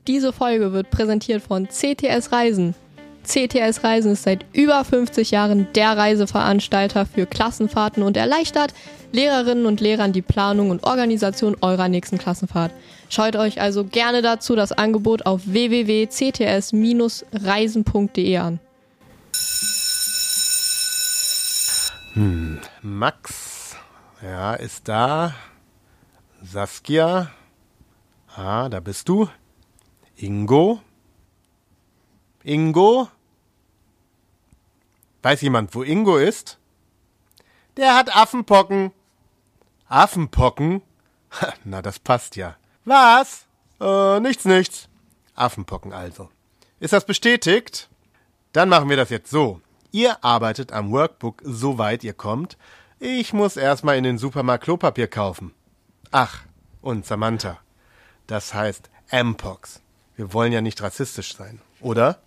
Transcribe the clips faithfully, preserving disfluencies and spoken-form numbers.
Diese Folge wird präsentiert von C T S Reisen. C T S Reisen ist seit über fünfzig Jahren der Reiseveranstalter für Klassenfahrten und erleichtert Lehrerinnen und Lehrern die Planung und Organisation eurer nächsten Klassenfahrt. Schaut euch also gerne dazu das Angebot auf w w w punkt c t s reisen punkt d e an. Hm, Max, ja, ist da. Saskia, ah, da bist du. Ingo? Ingo? Weiß jemand, wo Ingo ist? Der hat Affenpocken. Affenpocken? Na, das passt ja. Was? Äh, nichts, nichts. Affenpocken also. Ist das bestätigt? Dann machen wir das jetzt so. Ihr arbeitet am Workbook, soweit ihr kommt. Ich muss erstmal in den Supermarkt Klopapier kaufen. Ach, und Samantha. Das heißt M-Pox. Wir wollen ja nicht rassistisch sein, oder?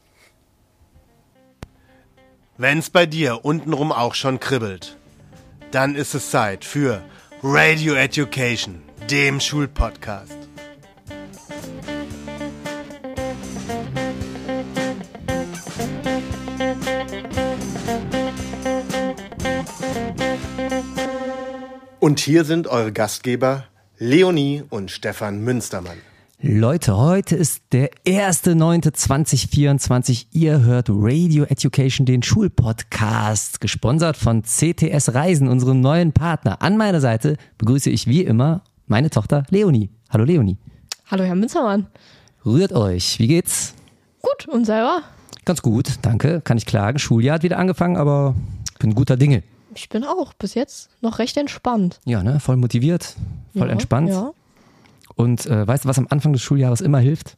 Wenn's bei dir untenrum auch schon kribbelt, dann ist es Zeit für Radio Education, dem Schulpodcast. Und hier sind eure Gastgeber Leonie und Stefan Münstermann. Leute, heute ist der erster neunter zweitausendvierundzwanzig. Ihr hört Radio Education, den Schulpodcast, gesponsert von C T S Reisen, unserem neuen Partner. An meiner Seite begrüße ich wie immer meine Tochter Leonie. Hallo Leonie. Hallo Herr Münstermann. Rührt euch. Wie geht's? Gut, und selber? Ganz gut, danke. Kann ich klagen. Schuljahr hat wieder angefangen, aber bin guter Dinge. Ich bin auch bis jetzt noch recht entspannt. Ja, ne? Voll motiviert, voll ja, entspannt. Ja. Und äh, weißt du, was am Anfang des Schuljahres immer hilft?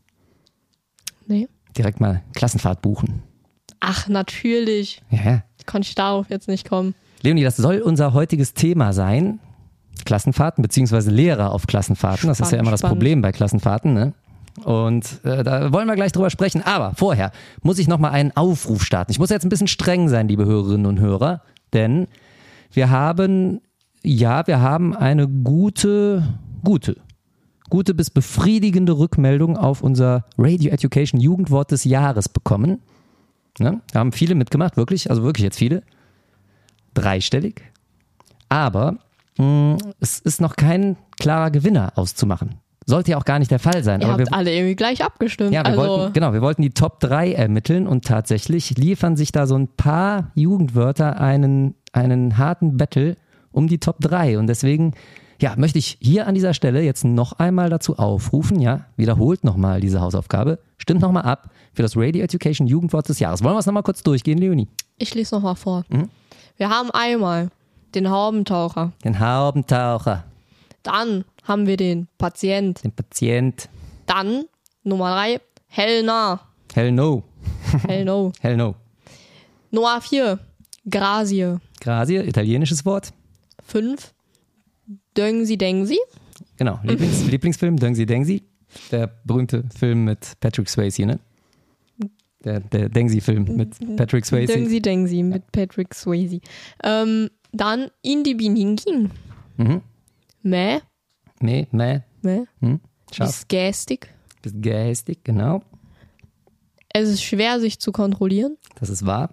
Nee. Direkt mal Klassenfahrt buchen. Ach, natürlich. Ja, ja. Konnte ich darauf jetzt nicht kommen. Leonie, das soll unser heutiges Thema sein. Klassenfahrten, beziehungsweise Lehrer auf Klassenfahrten. Spannend, das ist ja immer das spannend. Problem bei Klassenfahrten, ne? Und äh, da wollen wir gleich drüber sprechen. Aber vorher muss ich nochmal einen Aufruf starten. Ich muss jetzt ein bisschen streng sein, liebe Hörerinnen und Hörer. Denn wir haben, ja, wir haben eine gute, gute, gute bis befriedigende Rückmeldung auf unser Radio Education Jugendwort des Jahres bekommen. Ne? Da haben viele mitgemacht, wirklich, also wirklich jetzt viele. Dreistellig. Aber mh, es ist noch kein klarer Gewinner auszumachen. Sollte ja auch gar nicht der Fall sein. Ihr aber habt wir, alle irgendwie gleich abgestimmt. ja, wir also wollten, genau, wir wollten die Top drei ermitteln und tatsächlich liefern sich da so ein paar Jugendwörter einen, einen harten Battle um die Top drei. Und deswegen, ja, möchte ich hier an dieser Stelle jetzt noch einmal dazu aufrufen, ja, wiederholt nochmal diese Hausaufgabe, stimmt nochmal ab für das Radio Education Jugendwort des Jahres. Wollen wir es nochmal kurz durchgehen, Leonie? Ich lese nochmal vor. Mhm. Wir haben einmal den Haubentaucher. Den Haubentaucher, Dann haben wir den Patient. den Patient, Dann Nummer drei, hellnah. Hell no, Hell no. Hell no. Nummer vier, Grazie. Grazie, italienisches Wort. Fünf, Döngsi Dengsi. Genau, Lieblings, Lieblingsfilm, Dengsi Dengsi. Der berühmte Film mit Patrick Swayze, ne? Der, der Dengsi-Film mit Patrick Swayze. Döngsi Dengsi mit Patrick Swayze. Ähm, dann Indi Biningin. Mhm. Mäh. Nee, nee. Mäh. Hm? Scharf. Ist gästig. Bist geistig, genau. Es ist schwer, sich zu kontrollieren. Das ist wahr.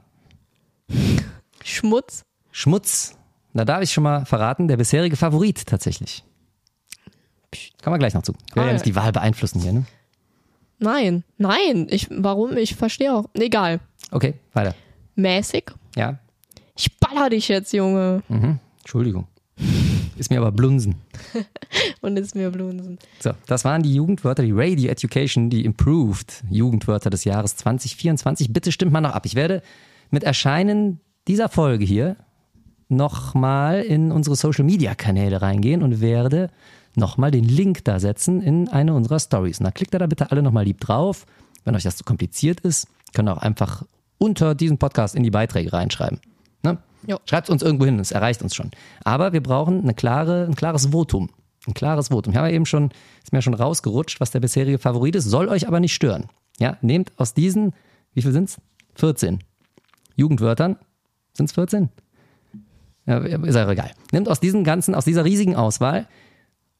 Schmutz. Schmutz. Da darf ich schon mal verraten, der bisherige Favorit tatsächlich. Kommen wir gleich noch zu. Ich will ja nicht die Wahl beeinflussen hier, ne? Nein, nein. Ich, warum? Ich verstehe auch. Egal. Okay, weiter. Mäßig. Ja. Ich baller dich jetzt, Junge. Mhm. Entschuldigung. Ist mir aber Blunsen. Und ist mir blunsen. So, das waren die Jugendwörter, die Radio Education, die Improved Jugendwörter des Jahres zwanzig vierundzwanzig. Bitte stimmt mal noch ab. Ich werde mit Erscheinen dieser Folge hier nochmal in unsere Social-Media-Kanäle reingehen und werde nochmal den Link da setzen in eine unserer Stories. Na, klickt da bitte alle nochmal lieb drauf. Wenn euch das zu kompliziert ist, könnt ihr auch einfach unter diesem Podcast in die Beiträge reinschreiben. Ne? Schreibt es uns irgendwo hin, es erreicht uns schon. Aber wir brauchen eine klare, ein klares Votum. Ein klares Votum. Ich habe ja eben schon, ist mir schon rausgerutscht, was der bisherige Favorit ist, soll euch aber nicht stören. Ja, nehmt aus diesen, wie viel sind's? vierzehn Jugendwörtern. Sind's vierzehn? Ja, ist ja egal. Nehmt aus diesen ganzen, aus dieser riesigen Auswahl und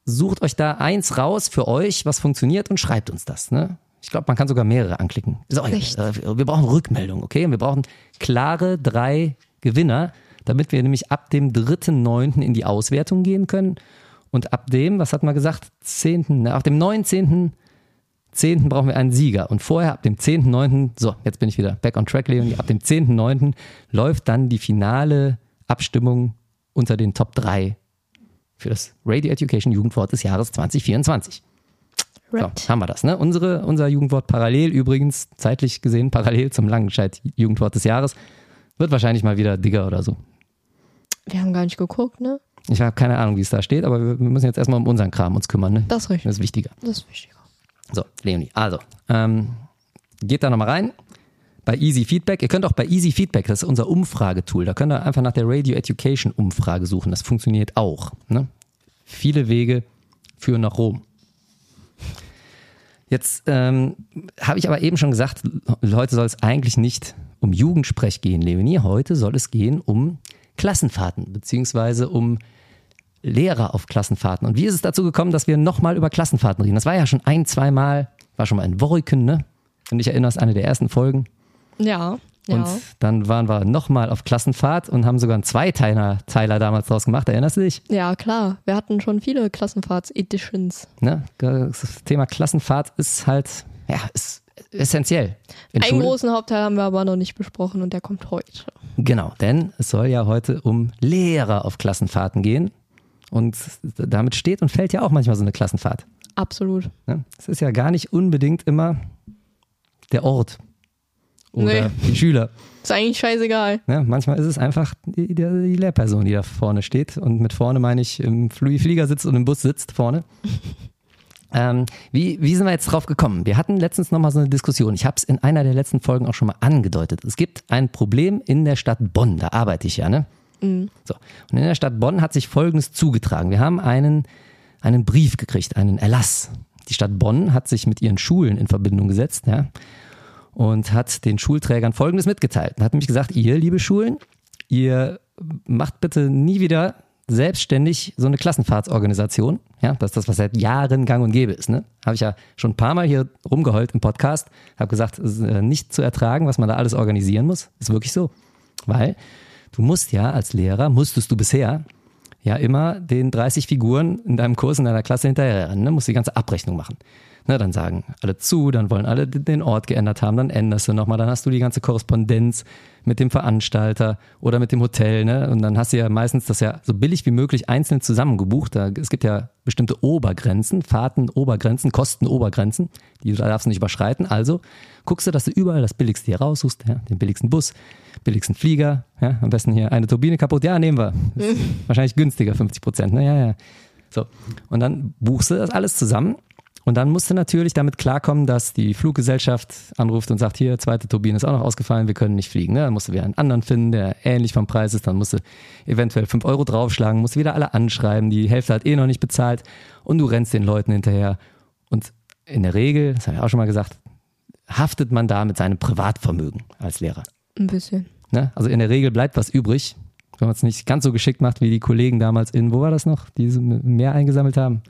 sucht euch da eins raus für euch, was funktioniert und schreibt uns das. Ne? Ich glaube, man kann sogar mehrere anklicken. Ist auch egal. Wir brauchen Rückmeldung, okay? Wir brauchen klare drei Gewinner, damit wir nämlich ab dem dritten neunten in die Auswertung gehen können. Und ab dem, was hat man gesagt, zehnten, ab dem neunzehnten zehnten brauchen wir einen Sieger. Und vorher, ab dem zehnten neunten so, jetzt bin ich wieder back on track, Leonie, ab dem zehnten neunten läuft dann die finale Abstimmung unter den Top drei für das Radio Education Jugendwort des Jahres zwanzig vierundzwanzig. Right. So, haben wir das. Ne? Unsere, unser Jugendwort parallel übrigens, zeitlich gesehen parallel zum Langenscheid Jugendwort des Jahres, wird wahrscheinlich mal wieder dicker oder so. Wir haben gar nicht geguckt, ne? Ich habe keine Ahnung, wie es da steht, aber wir müssen jetzt erstmal um unseren Kram uns kümmern. Ne? Das ist richtig. Das ist wichtiger. Das ist wichtiger. So, Leonie, also, ähm, geht da nochmal rein bei Easy Feedback. Ihr könnt auch bei Easy Feedback, das ist unser Umfragetool, da könnt ihr einfach nach der Radio Education Umfrage suchen. Das funktioniert auch. Ne? Viele Wege führen nach Rom. Jetzt ähm, habe ich aber eben schon gesagt, heute soll es eigentlich nicht um Jugendsprech gehen, Leonie. Heute soll es gehen um Klassenfahrten, beziehungsweise um Lehrer auf Klassenfahrten. Und wie ist es dazu gekommen, dass wir nochmal über Klassenfahrten reden? Das war ja schon ein, zwei Mal, war schon mal in Worriken, ne? Wenn du dich erinnerst, eine der ersten Folgen. Ja, ja. Und dann waren wir nochmal auf Klassenfahrt und haben sogar einen Zweiteiler Teiler damals draus gemacht. Erinnerst du dich? Ja, klar. Wir hatten schon viele Klassenfahrts-Editions. Ne? Das Thema Klassenfahrt ist halt, ja, ist essentiell. In Einen Schule. großen Hauptteil haben wir aber noch nicht besprochen und der kommt heute. Genau, denn es soll ja heute um Lehrer auf Klassenfahrten gehen. Und damit steht und fällt ja auch manchmal so eine Klassenfahrt. Absolut. Ne? Es ist ja gar nicht unbedingt immer der Ort oder Nee. die Schüler. Ist eigentlich scheißegal. Ne? Manchmal ist es einfach die, die, die Lehrperson, die da vorne steht. Und mit vorne meine ich im Flieger sitzt und im Bus sitzt vorne. ähm, wie, wie sind wir jetzt drauf gekommen? Wir hatten letztens nochmal so eine Diskussion. Ich habe es in einer der letzten Folgen auch schon mal angedeutet. Es gibt ein Problem in der Stadt Bonn. Da arbeite ich ja, ne? So. Und in der Stadt Bonn hat sich Folgendes zugetragen. Wir haben einen, einen Brief gekriegt, einen Erlass. Die Stadt Bonn hat sich mit ihren Schulen in Verbindung gesetzt, ja, und hat den Schulträgern Folgendes mitgeteilt. Hat nämlich gesagt, ihr, liebe Schulen, ihr macht bitte nie wieder selbstständig so eine Klassenfahrtsorganisation. Ja, das ist das, was seit Jahren gang und gäbe ist. Ne? Habe ich ja schon ein paar Mal hier rumgeheult im Podcast. Habe gesagt, es ist nicht zu ertragen, was man da alles organisieren muss. Ist wirklich so. Weil du musst ja als Lehrer, musstest du bisher ja immer den dreißig Figuren in deinem Kurs, in deiner Klasse hinterher rennen, ne? Musst die ganze Abrechnung machen. Ne, dann sagen alle zu, dann wollen alle den Ort geändert haben, dann änderst du nochmal, dann hast du die ganze Korrespondenz mit dem Veranstalter oder mit dem Hotel, ne? Und dann hast du ja meistens das ja so billig wie möglich einzeln zusammengebucht. Da, es gibt ja bestimmte Obergrenzen, Fahrten-Obergrenzen, Kosten-Obergrenzen, die darfst du nicht überschreiten. Also guckst du, dass du überall das Billigste hier raussuchst, ja? Den billigsten Bus, billigsten Flieger, ja? Am besten hier eine Turbine kaputt, ja, nehmen wir. Ist wahrscheinlich günstiger, fünfzig Prozent, ne? Ja, ja. So. Und dann buchst du das alles zusammen. Und dann musst du natürlich damit klarkommen, dass die Fluggesellschaft anruft und sagt, hier, zweite Turbine ist auch noch ausgefallen, wir können nicht fliegen. Ne? Dann musst du wieder einen anderen finden, der ähnlich vom Preis ist. Dann musst du eventuell fünf Euro draufschlagen, musst wieder alle anschreiben, die Hälfte hat eh noch nicht bezahlt und du rennst den Leuten hinterher. Und in der Regel, das habe ich auch schon mal gesagt, haftet man da mit seinem Privatvermögen als Lehrer. Ein bisschen. Ne? Also in der Regel bleibt was übrig, wenn man es nicht ganz so geschickt macht wie die Kollegen damals in, wo war das noch, die mehr eingesammelt haben?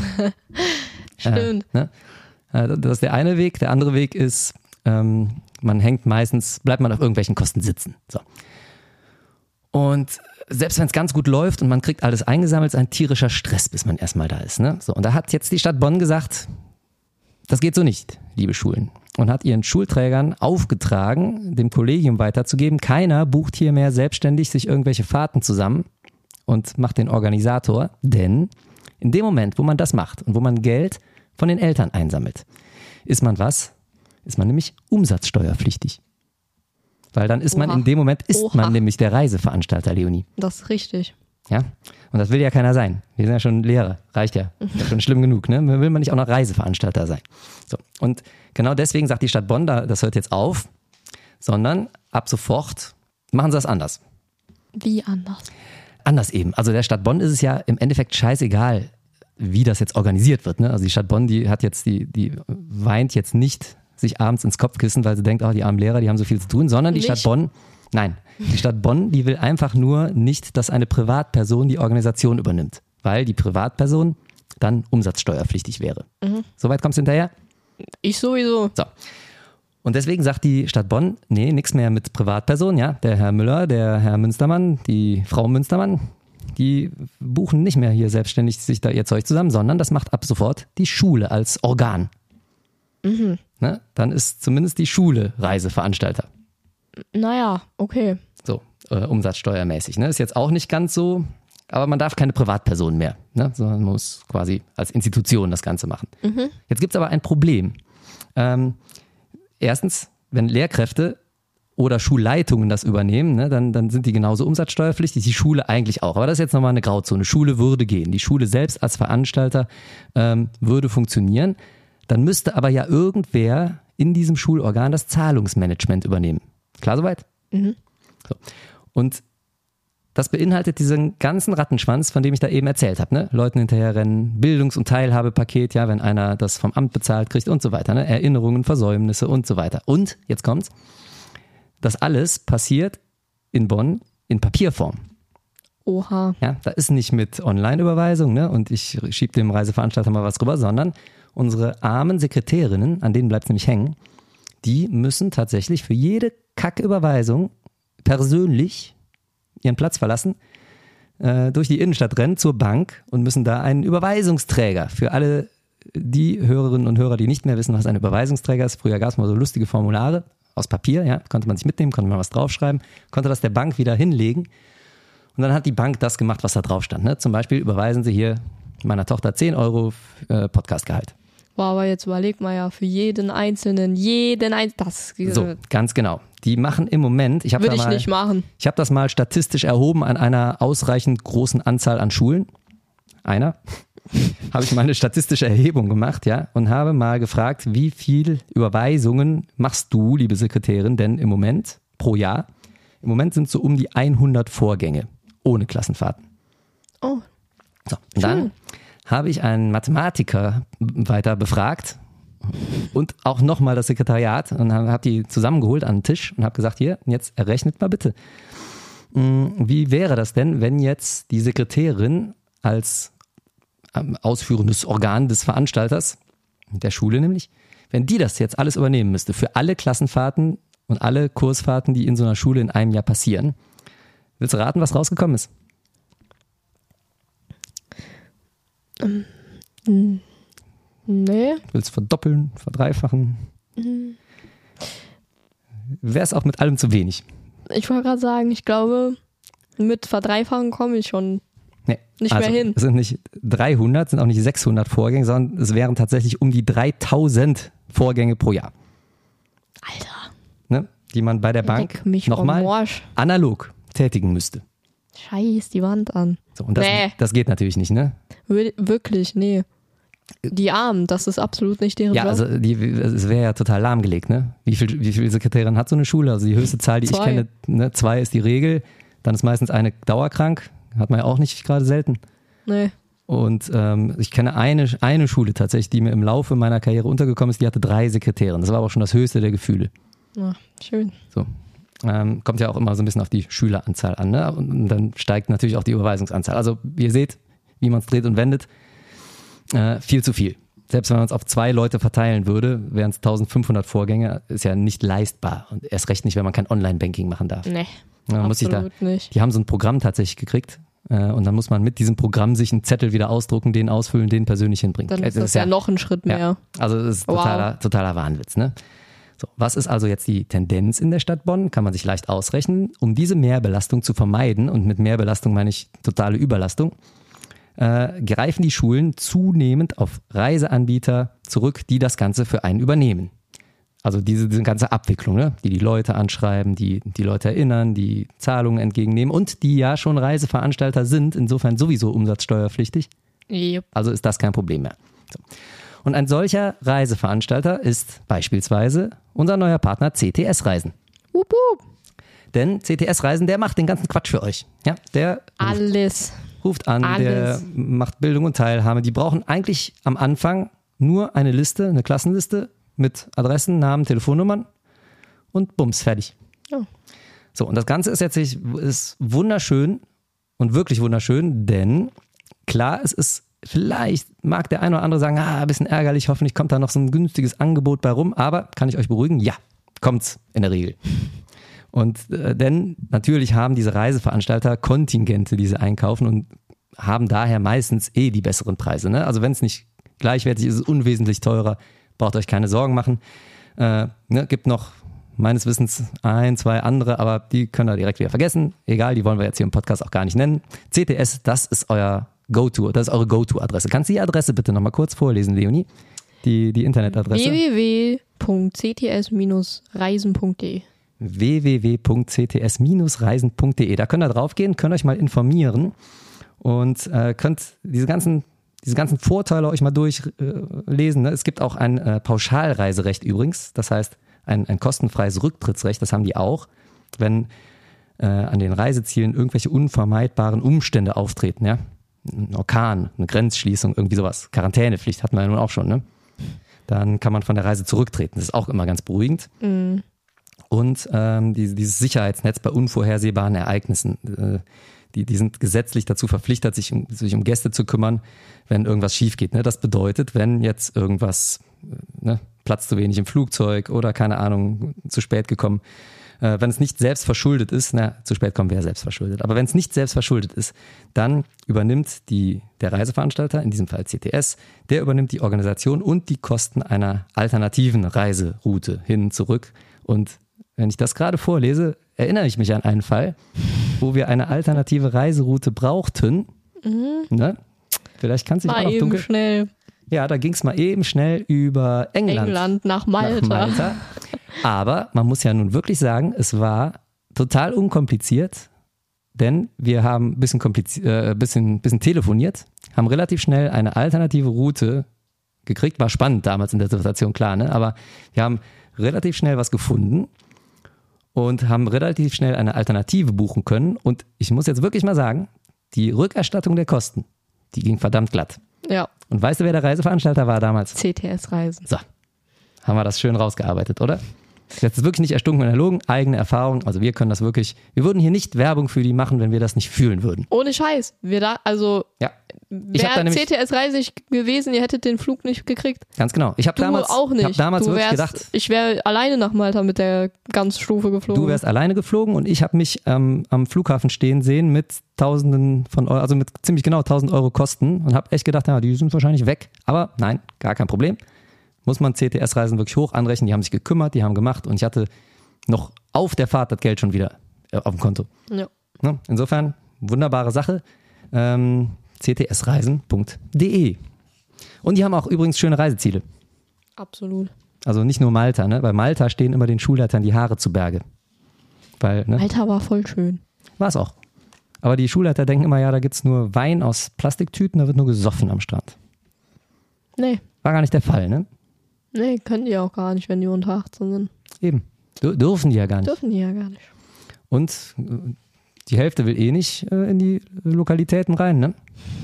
Stimmt. Äh, ne? Das ist der eine Weg. Der andere Weg ist, ähm, man hängt meistens, bleibt man auf irgendwelchen Kosten sitzen. So. Und selbst wenn es ganz gut läuft und man kriegt alles eingesammelt, ist ein tierischer Stress, bis man erstmal da ist. Ne? So, und da hat jetzt die Stadt Bonn gesagt, das geht so nicht, liebe Schulen. Und hat ihren Schulträgern aufgetragen, dem Kollegium weiterzugeben, keiner bucht hier mehr selbstständig sich irgendwelche Fahrten zusammen und macht den Organisator, denn in dem Moment, wo man das macht und wo man Geld von den Eltern einsammelt, ist man was? Ist man nämlich umsatzsteuerpflichtig. Weil dann ist man Oha. in dem Moment, ist Oha. man nämlich der Reiseveranstalter, Leonie. Das ist richtig. Ja? Und das will ja keiner sein. Wir sind ja schon Lehrer, reicht ja. Ist ja schon schlimm genug, ne? Will man nicht auch noch Reiseveranstalter sein. So. Und genau deswegen sagt die Stadt Bonn, das hört jetzt auf, sondern ab sofort machen sie das anders. Wie anders? Anders eben. Also der Stadt Bonn ist es ja im Endeffekt scheißegal, wie das jetzt organisiert wird. Ne? Also die Stadt Bonn, die hat jetzt, die, die weint jetzt nicht sich abends ins Kopfkissen, weil sie denkt, oh, die armen Lehrer, die haben so viel zu tun, sondern die Nicht? Stadt Bonn, nein, die Stadt Bonn, die will einfach nur nicht, dass eine Privatperson die Organisation übernimmt. Weil die Privatperson dann umsatzsteuerpflichtig wäre. Mhm. Soweit kommst du hinterher? Ich sowieso. So. Und deswegen sagt die Stadt Bonn, nee, nichts mehr mit Privatpersonen, ja. Der Herr Müller, der Herr Münstermann, die Frau Münstermann, die buchen nicht mehr hier selbstständig sich da ihr Zeug zusammen, sondern das macht ab sofort die Schule als Organ. Mhm. Ne? Dann ist zumindest die Schule Reiseveranstalter. Naja, okay. So, äh, umsatzsteuermäßig. Ne? Ist jetzt auch nicht ganz so, aber man darf keine Privatperson mehr, ne? Sondern man muss quasi als Institution das Ganze machen. Mhm. Jetzt gibt es aber ein Problem. Ähm, erstens, wenn Lehrkräfte oder Schulleitungen das übernehmen, ne, dann, dann sind die genauso umsatzsteuerpflichtig, die Schule eigentlich auch. Aber das ist jetzt nochmal eine Grauzone. Schule würde gehen. Die Schule selbst als Veranstalter ähm, würde funktionieren. Dann müsste aber ja irgendwer in diesem Schulorgan das Zahlungsmanagement übernehmen. Klar soweit? Mhm. So. Und das beinhaltet diesen ganzen Rattenschwanz, von dem ich da eben erzählt habe. Ne? Leuten hinterherrennen, Bildungs- und Teilhabepaket, ja, wenn einer das vom Amt bezahlt kriegt und so weiter. Ne? Erinnerungen, Versäumnisse und so weiter. Und, jetzt kommt's, das alles passiert in Bonn in Papierform. Oha. Ja, da ist nicht mit Online-Überweisung, ne? Und ich schiebe dem Reiseveranstalter mal was rüber, sondern unsere armen Sekretärinnen, an denen bleibt es nämlich hängen, die müssen tatsächlich für jede Kacküberweisung persönlich ihren Platz verlassen, äh, durch die Innenstadt rennen zur Bank und müssen da einen Überweisungsträger für alle die Hörerinnen und Hörer, die nicht mehr wissen, was ein Überweisungsträger ist. Früher gab es mal so lustige Formulare aus Papier, ja, konnte man sich mitnehmen, konnte man was draufschreiben, konnte das der Bank wieder hinlegen und dann hat die Bank das gemacht, was da drauf stand. Ne? Zum Beispiel überweisen sie hier meiner Tochter zehn Euro äh, Podcastgehalt. Wow, aber jetzt überleg mal ja, für jeden Einzelnen, jeden Einzelnen, das so, ganz genau. Die machen im Moment, ich habe würde da ich mal, nicht machen. Ich habe das mal statistisch erhoben an einer ausreichend großen Anzahl an Schulen. Einer. habe ich mal eine statistische Erhebung gemacht, ja, und habe mal gefragt, wie viel Überweisungen machst du, liebe Sekretärin, denn im Moment pro Jahr? Im Moment sind es so um die hundert Vorgänge ohne Klassenfahrten. Oh. So, und dann habe ich einen Mathematiker weiter befragt und auch nochmal das Sekretariat und habe die zusammengeholt an den Tisch und habe gesagt, hier, jetzt errechnet mal bitte. Wie wäre das denn, wenn jetzt die Sekretärin als ausführendes Organ des Veranstalters, der Schule nämlich, wenn die das jetzt alles übernehmen müsste, für alle Klassenfahrten und alle Kursfahrten, die in so einer Schule in einem Jahr passieren. Willst du raten, was rausgekommen ist? Ähm, nee. Willst du verdoppeln, verdreifachen? Mhm. Wäre es auch mit allem zu wenig? Ich wollte gerade sagen, ich glaube, mit verdreifachen komme ich schon nee. nicht also, mehr hin. Es sind nicht dreihundert, sind auch nicht sechshundert Vorgänge, sondern es wären tatsächlich um die dreitausend Vorgänge pro Jahr. Alter. Ne? Die man bei der Bank nochmal analog tätigen müsste. Scheiß die Wand an. So, und das, nee. das geht natürlich nicht, ne? Wirklich, nee. Die Armen, das ist absolut nicht deren Ja, Job. also die, es wäre ja total lahmgelegt, ne? Wie viel, wie viele Sekretärinnen hat so eine Schule? Also die höchste Zahl, die zwei. ich kenne, ne? Zwei ist die Regel. Dann ist meistens eine dauerkrank. Hat man ja auch nicht gerade selten. Nee. Und ähm, ich kenne eine, eine Schule tatsächlich, die mir im Laufe meiner Karriere untergekommen ist, die hatte drei Sekretärinnen. Das war aber auch schon das höchste der Gefühle. Ach, schön. So. Ähm, kommt ja auch immer so ein bisschen auf die Schüleranzahl an, ne? Und, und dann steigt natürlich auch die Überweisungsanzahl. Also ihr seht, wie man es dreht und wendet, äh, viel zu viel. Selbst wenn man es auf zwei Leute verteilen würde, wären es eintausendfünfhundert Vorgänge, ist ja nicht leistbar. Und erst recht nicht, wenn man kein Online-Banking machen darf. Nee, ja, man muss sich da, nicht. Die haben so ein Programm tatsächlich gekriegt äh, und dann muss man mit diesem Programm sich einen Zettel wieder ausdrucken, den ausfüllen, den persönlich hinbringen. Dann ist also das, das ja, ja noch ein Schritt mehr. Ja, also das ist totaler, wow. totaler Wahnwitz, ne? So, was ist also jetzt die Tendenz in der Stadt Bonn? Kann man sich leicht ausrechnen. Um diese Mehrbelastung zu vermeiden, und mit Mehrbelastung meine ich totale Überlastung, äh, greifen die Schulen zunehmend auf Reiseanbieter zurück, die das Ganze für einen übernehmen. Also diese, diese ganze Abwicklung, ne? Die die Leute anschreiben, die die Leute erinnern, die Zahlungen entgegennehmen und die ja schon Reiseveranstalter sind, insofern sowieso umsatzsteuerpflichtig. Yep. Also ist das kein Problem mehr. So. Und ein solcher Reiseveranstalter ist beispielsweise unser neuer Partner C T S Reisen. Wup, wup. Denn C T S Reisen, der macht den ganzen Quatsch für euch. Ja, der Alles. ruft an, Alles. der macht Bildung und Teilhabe. Die brauchen eigentlich am Anfang nur eine Liste, eine Klassenliste mit Adressen, Namen, Telefonnummern und bums, fertig. Oh. So, und das Ganze ist jetzt ist wunderschön und wirklich wunderschön, denn klar, es ist vielleicht mag der eine oder andere sagen, ah, ein bisschen ärgerlich, hoffentlich kommt da noch so ein günstiges Angebot bei rum, aber kann ich euch beruhigen, ja, kommt's in der Regel. Und äh, denn natürlich haben diese Reiseveranstalter Kontingente, die sie einkaufen und haben daher meistens eh die besseren Preise. Ne? Also wenn es nicht gleichwertig ist, ist es unwesentlich teurer, braucht euch keine Sorgen machen. Äh, ne, gibt noch meines Wissens ein, zwei andere, aber die könnt ihr direkt wieder vergessen. Egal, die wollen wir jetzt hier im Podcast auch gar nicht nennen. C T S, das ist euer Go-To, das ist eure Go-To-Adresse. Kannst du die Adresse bitte nochmal kurz vorlesen, Leonie? Die, die Internetadresse. w w w punkt c t s reisen punkt d e w w w punkt c t s reisen punkt d e. Da könnt ihr draufgehen, könnt euch mal informieren und äh, könnt diese ganzen, diese ganzen Vorteile euch mal durchlesen. Äh, ne? Es gibt auch ein äh, Pauschalreiserecht übrigens, das heißt ein, ein kostenfreies Rücktrittsrecht, das haben die auch, wenn äh, an den Reisezielen irgendwelche unvermeidbaren Umstände auftreten, ja. Ein Orkan, eine Grenzschließung, irgendwie sowas. Quarantänepflicht hatten wir ja nun auch schon, ne? Dann kann man von der Reise zurücktreten. Das ist auch immer ganz beruhigend. Mhm. Und ähm, die, dieses Sicherheitsnetz bei unvorhersehbaren Ereignissen, äh, die, die sind gesetzlich dazu verpflichtet, sich um, sich um Gäste zu kümmern, wenn irgendwas schief geht. Ne? Das bedeutet, wenn jetzt irgendwas, äh, ne, Platz zu wenig im Flugzeug oder keine Ahnung, zu spät gekommen, äh, wenn es nicht selbst verschuldet ist, na, zu spät kommen wäre selbst verschuldet, aber wenn es nicht selbst verschuldet ist, dann übernimmt die, der Reiseveranstalter, in diesem Fall C T S, der übernimmt die Organisation und die Kosten einer alternativen Reiseroute hin, zurück. Und wenn ich das gerade vorlese, erinnere ich mich an einen Fall, wo wir eine alternative Reiseroute brauchten. Mhm. Ne? Vielleicht kannst du dich auch noch dunkel... schnell. Ja, da ging es mal eben schnell über England. England nach Malta. Nach Malta. Aber man muss ja nun wirklich sagen, es war total unkompliziert, denn wir haben ein bisschen, kompliziert, äh, bisschen, bisschen telefoniert, haben relativ schnell eine alternative Route gekriegt. War spannend damals in der Situation, klar, ne? Aber wir haben relativ schnell was gefunden und haben relativ schnell eine Alternative buchen können. Und ich muss jetzt wirklich mal sagen, die Rückerstattung der Kosten, die ging verdammt glatt. Ja. Und weißt du, wer der Reiseveranstalter war damals? C T S Reisen. So, haben wir das schön rausgearbeitet, oder? Das ist wirklich nicht erstunken und erlogen, eigene Erfahrung. Also wir können das wirklich, wir würden hier nicht Werbung für die machen, wenn wir das nicht fühlen würden. Ohne Scheiß. Wir da, also ja. Ich hab da wäre nämlich, C T S Reise gewesen, ihr hättet den Flug nicht gekriegt. Ganz genau. Ich habe damals, auch nicht. Ich hab damals du wirklich wärst, gedacht, ich wäre alleine nach Malta mit der Ganzstufe geflogen. Du wärst alleine geflogen und ich habe mich ähm, am Flughafen stehen sehen mit Tausenden von Euro, also mit ziemlich genau tausend Euro Kosten und habe echt gedacht, ja, die sind wahrscheinlich weg. Aber nein, gar kein Problem. Muss man C T S-Reisen wirklich hoch anrechnen. Die haben sich gekümmert, die haben gemacht und ich hatte noch auf der Fahrt das Geld schon wieder äh, auf dem Konto. Ja. Ne? Insofern, wunderbare Sache. Ähm, c t s reisen punkt d e. Und die haben auch übrigens schöne Reiseziele. Absolut. Also nicht nur Malta, ne? Bei Malta stehen immer den Schulleitern die Haare zu Berge. Weil, ne? Malta war voll schön. War es auch. Aber die Schulleiter denken immer, ja, da gibt es nur Wein aus Plastiktüten, da wird nur gesoffen am Strand. Nee. War gar nicht der Fall, ne? Nee, können die auch gar nicht, wenn die unter achtzehn sind. Eben. Dür- dürfen die ja gar nicht. Dürfen die ja gar nicht. Und äh, die Hälfte will eh nicht äh, in die Lokalitäten rein, ne?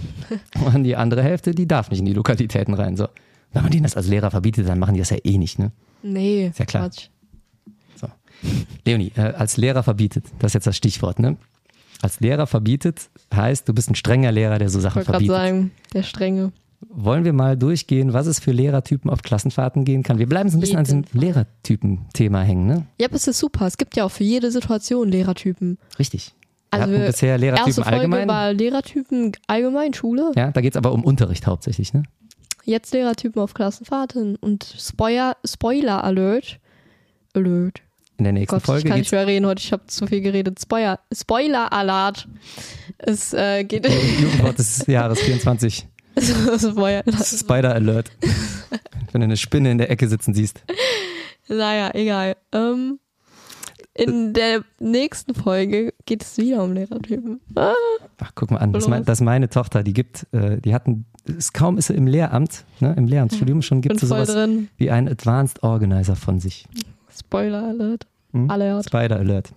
Und die andere Hälfte, die darf nicht in die Lokalitäten rein. So. Wenn man denen das als Lehrer verbietet, dann machen die das ja eh nicht, ne? Nee, ist ja klar. Quatsch. So. Leonie, äh, als Lehrer verbietet, das ist jetzt das Stichwort, ne? Als Lehrer verbietet heißt, du bist ein strenger Lehrer, der so Sachen Ich wollte gerade verbietet. sagen, der Strenge. Wollen wir mal durchgehen, was es für Lehrertypen auf Klassenfahrten gehen kann? Wir bleiben so ein bisschen an diesem Lehrertypen-Thema hängen, ne? Ja, aber es ist super. Es gibt ja auch für jede Situation Lehrertypen. Richtig. Wir Also hatten bisher Lehrertypen erste Folge allgemein. war Lehrertypen allgemein, Schule. Ja, da geht es aber um Unterricht hauptsächlich, ne? Jetzt Lehrertypen auf Klassenfahrten. Und Spoiler, Spoiler Alert. Alert. In der nächsten Gott, Folge ich kann geht's nicht mehr reden heute, ich habe zu viel geredet. Spoiler, Spoiler Alert. Es äh, geht... Jugendwort des Jahres vierundzwanzig. Spoiler. Spider Alert. Wenn du eine Spinne in der Ecke sitzen siehst. Naja, egal. Ähm, in der nächsten Folge geht es wieder um Lehrertypen. Ah. Ach, guck mal an, das ist, mein, das ist meine Tochter, die gibt, äh, die hatten, ist, kaum ist sie im Lehramt, ne, im Lehramtsstudium schon gibt Bin es voll sowas drin. wie einen Advanced Organizer von sich. Spoiler Alert. Hm? Alert. Spider Alert.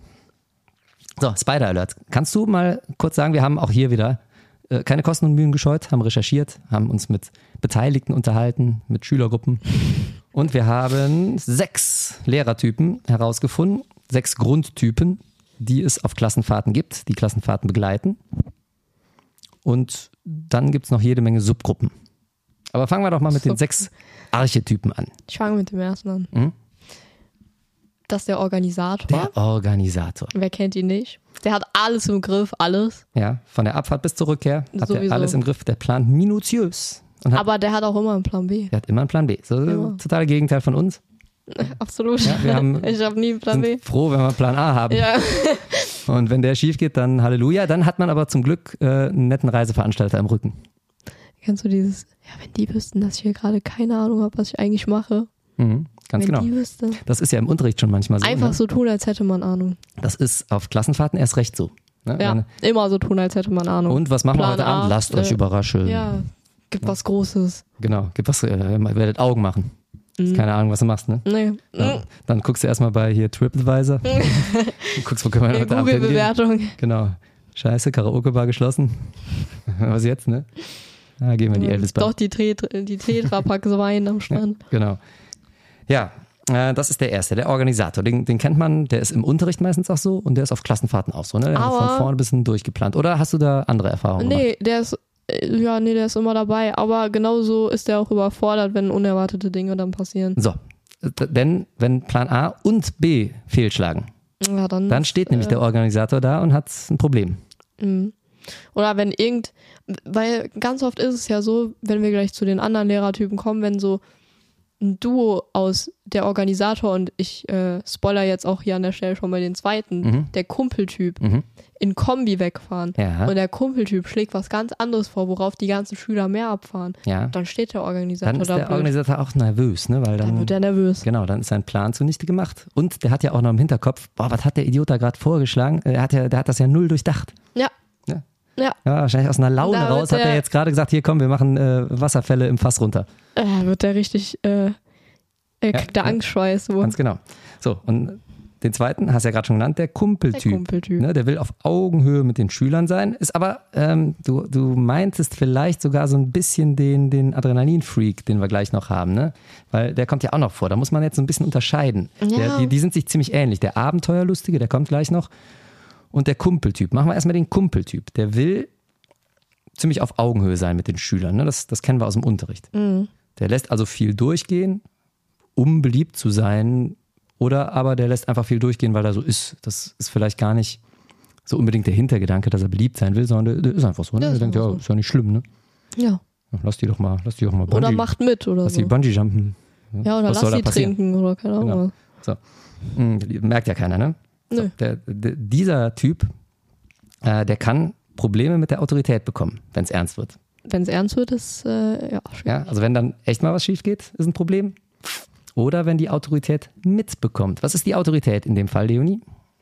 So, Spider Alert. Kannst du mal kurz sagen, wir haben auch hier wieder äh, keine Kosten und Mühen gescheut, haben recherchiert, haben uns mit Beteiligten unterhalten, mit Schülergruppen und wir haben sechs Lehrertypen herausgefunden, sechs Grundtypen, die es auf Klassenfahrten gibt, die Klassenfahrten begleiten. Und dann gibt es noch jede Menge Subgruppen. Aber fangen wir doch mal mit den Sub- sechs Archetypen an. Ich fange mit dem ersten an. Hm? Das ist der Organisator. Der Organisator. Wer kennt ihn nicht? Der hat alles im Griff, alles. Ja, von der Abfahrt bis zur Rückkehr hat er Sowieso. alles im Griff. Der plant minutiös. Und hat, Aber der hat auch immer einen Plan B. der hat immer einen Plan B. So Immer. total Gegenteil von uns. Absolut. Ja, wir haben- ich habe nie einen Plan B. Sind froh, wenn wir einen Plan A haben. Ja. Und wenn der schief geht, dann Halleluja. Dann hat man aber zum Glück äh, einen netten Reiseveranstalter im Rücken. Kennst du dieses, ja, wenn die wüssten, dass ich hier gerade keine Ahnung habe, was ich eigentlich mache. Mhm, ganz wenn genau. die wüssten. Das ist ja im Unterricht schon manchmal so. Einfach ne? so tun, als hätte man Ahnung. Das ist auf Klassenfahrten erst recht so. Ne? Ja, Wenn- immer so tun, als hätte man Ahnung. Und was machen wir Plan heute A, Abend? Lasst euch äh, überraschen. Ja, gibt was Großes. Genau, gib was, äh, ihr werdet Augen machen. Mhm. Keine Ahnung, was du machst, ne? Nee. Ja. Dann guckst du erstmal bei hier TripAdvisor. Und guckst, wo können wir Mhm. heute Abend hingehen. Google-Bewertung. Genau. Scheiße, Karaoke-Bar geschlossen. Was jetzt, ne? Da gehen wir in die Elvis-Bar. Doch, die, Tet- die Tetra-Packs Wein am Strand. Genau. Ja, äh, das ist der erste, der Organisator. Den, den kennt man, der ist im Unterricht meistens auch so und der ist auf Klassenfahrten auch so, ne? Der hat Aber- von vorne bis hin durchgeplant. Oder hast du da andere Erfahrungen gemacht? Nee, der ist, äh, ja, nee, der ist immer dabei. Aber genauso ist der auch überfordert, wenn unerwartete Dinge dann passieren. So, d- denn wenn Plan A und B fehlschlagen, Ja, dann, dann steht nämlich äh, der Organisator da und hat ein Problem. Mhm. Oder wenn irgend, weil ganz oft ist es ja so, wenn wir gleich zu den anderen Lehrertypen kommen, wenn so ein Duo aus der Organisator und ich äh, spoiler jetzt auch hier an der Stelle schon mal den zweiten, Mhm. der Kumpeltyp, Mhm. in Kombi wegfahren Ja, und der Kumpeltyp schlägt was ganz anderes vor, worauf die ganzen Schüler mehr abfahren, ja. dann steht der Organisator Dann ist da der blöd. Organisator auch nervös, ne? Weil Dann dann, wird der nervös. genau, dann ist sein Plan zunichte gemacht. Und der hat ja auch noch im Hinterkopf, boah, was hat der Idiot da gerade vorgeschlagen? Er hat ja, der hat das ja null durchdacht. Ja. Ja. Ja, Ja, wahrscheinlich aus einer Laune Da wird raus hat er der- jetzt gerade gesagt, hier komm, wir machen äh, Wasserfälle im Fass runter. äh, wird der richtig, äh, er Ja, kriegt der ja. Angstschweiß. So. Ganz genau. So, und den zweiten hast du ja gerade schon genannt, der Kumpeltyp. Der Kumpeltyp. Ne, der will auf Augenhöhe mit den Schülern sein, ist aber, ähm, du, du meintest vielleicht sogar so ein bisschen den, den Adrenalin-Freak, den wir gleich noch haben, ne? Weil der kommt ja auch noch vor, da muss man jetzt so ein bisschen unterscheiden. Ja. Der, die, die sind sich ziemlich ähnlich. Der Abenteuerlustige, der kommt gleich noch. Und der Kumpeltyp. Machen wir erstmal den Kumpeltyp. Der will ziemlich auf Augenhöhe sein mit den Schülern. Ne? Das, das kennen wir aus dem Unterricht. Mhm. Der lässt also viel durchgehen, um beliebt zu sein. Oder aber der lässt einfach viel durchgehen, weil er so ist. Das ist vielleicht gar nicht so unbedingt der Hintergedanke, dass er beliebt sein will, sondern der, der ist einfach so. Ne? Der Der ist denkt, einfach ja, so. ist ja nicht schlimm. Ne? Ja. Ja, lass die doch mal, lass die doch mal Bungee, Oder macht mit oder lass so. die Bungee jumpen. Ja, oder Was soll lass da sie passieren? trinken oder keine Ahnung. Genau. So. Hm, merkt ja keiner, ne? So, Nö. der, der, dieser Typ, äh, der kann Probleme mit der Autorität bekommen, wenn es ernst wird. Wenn es ernst wird, ist äh, ja schwierig. Ja, also wenn dann echt mal was schief geht, ist ein Problem. Oder wenn die Autorität mitbekommt. Was ist die Autorität in dem Fall, Leonie?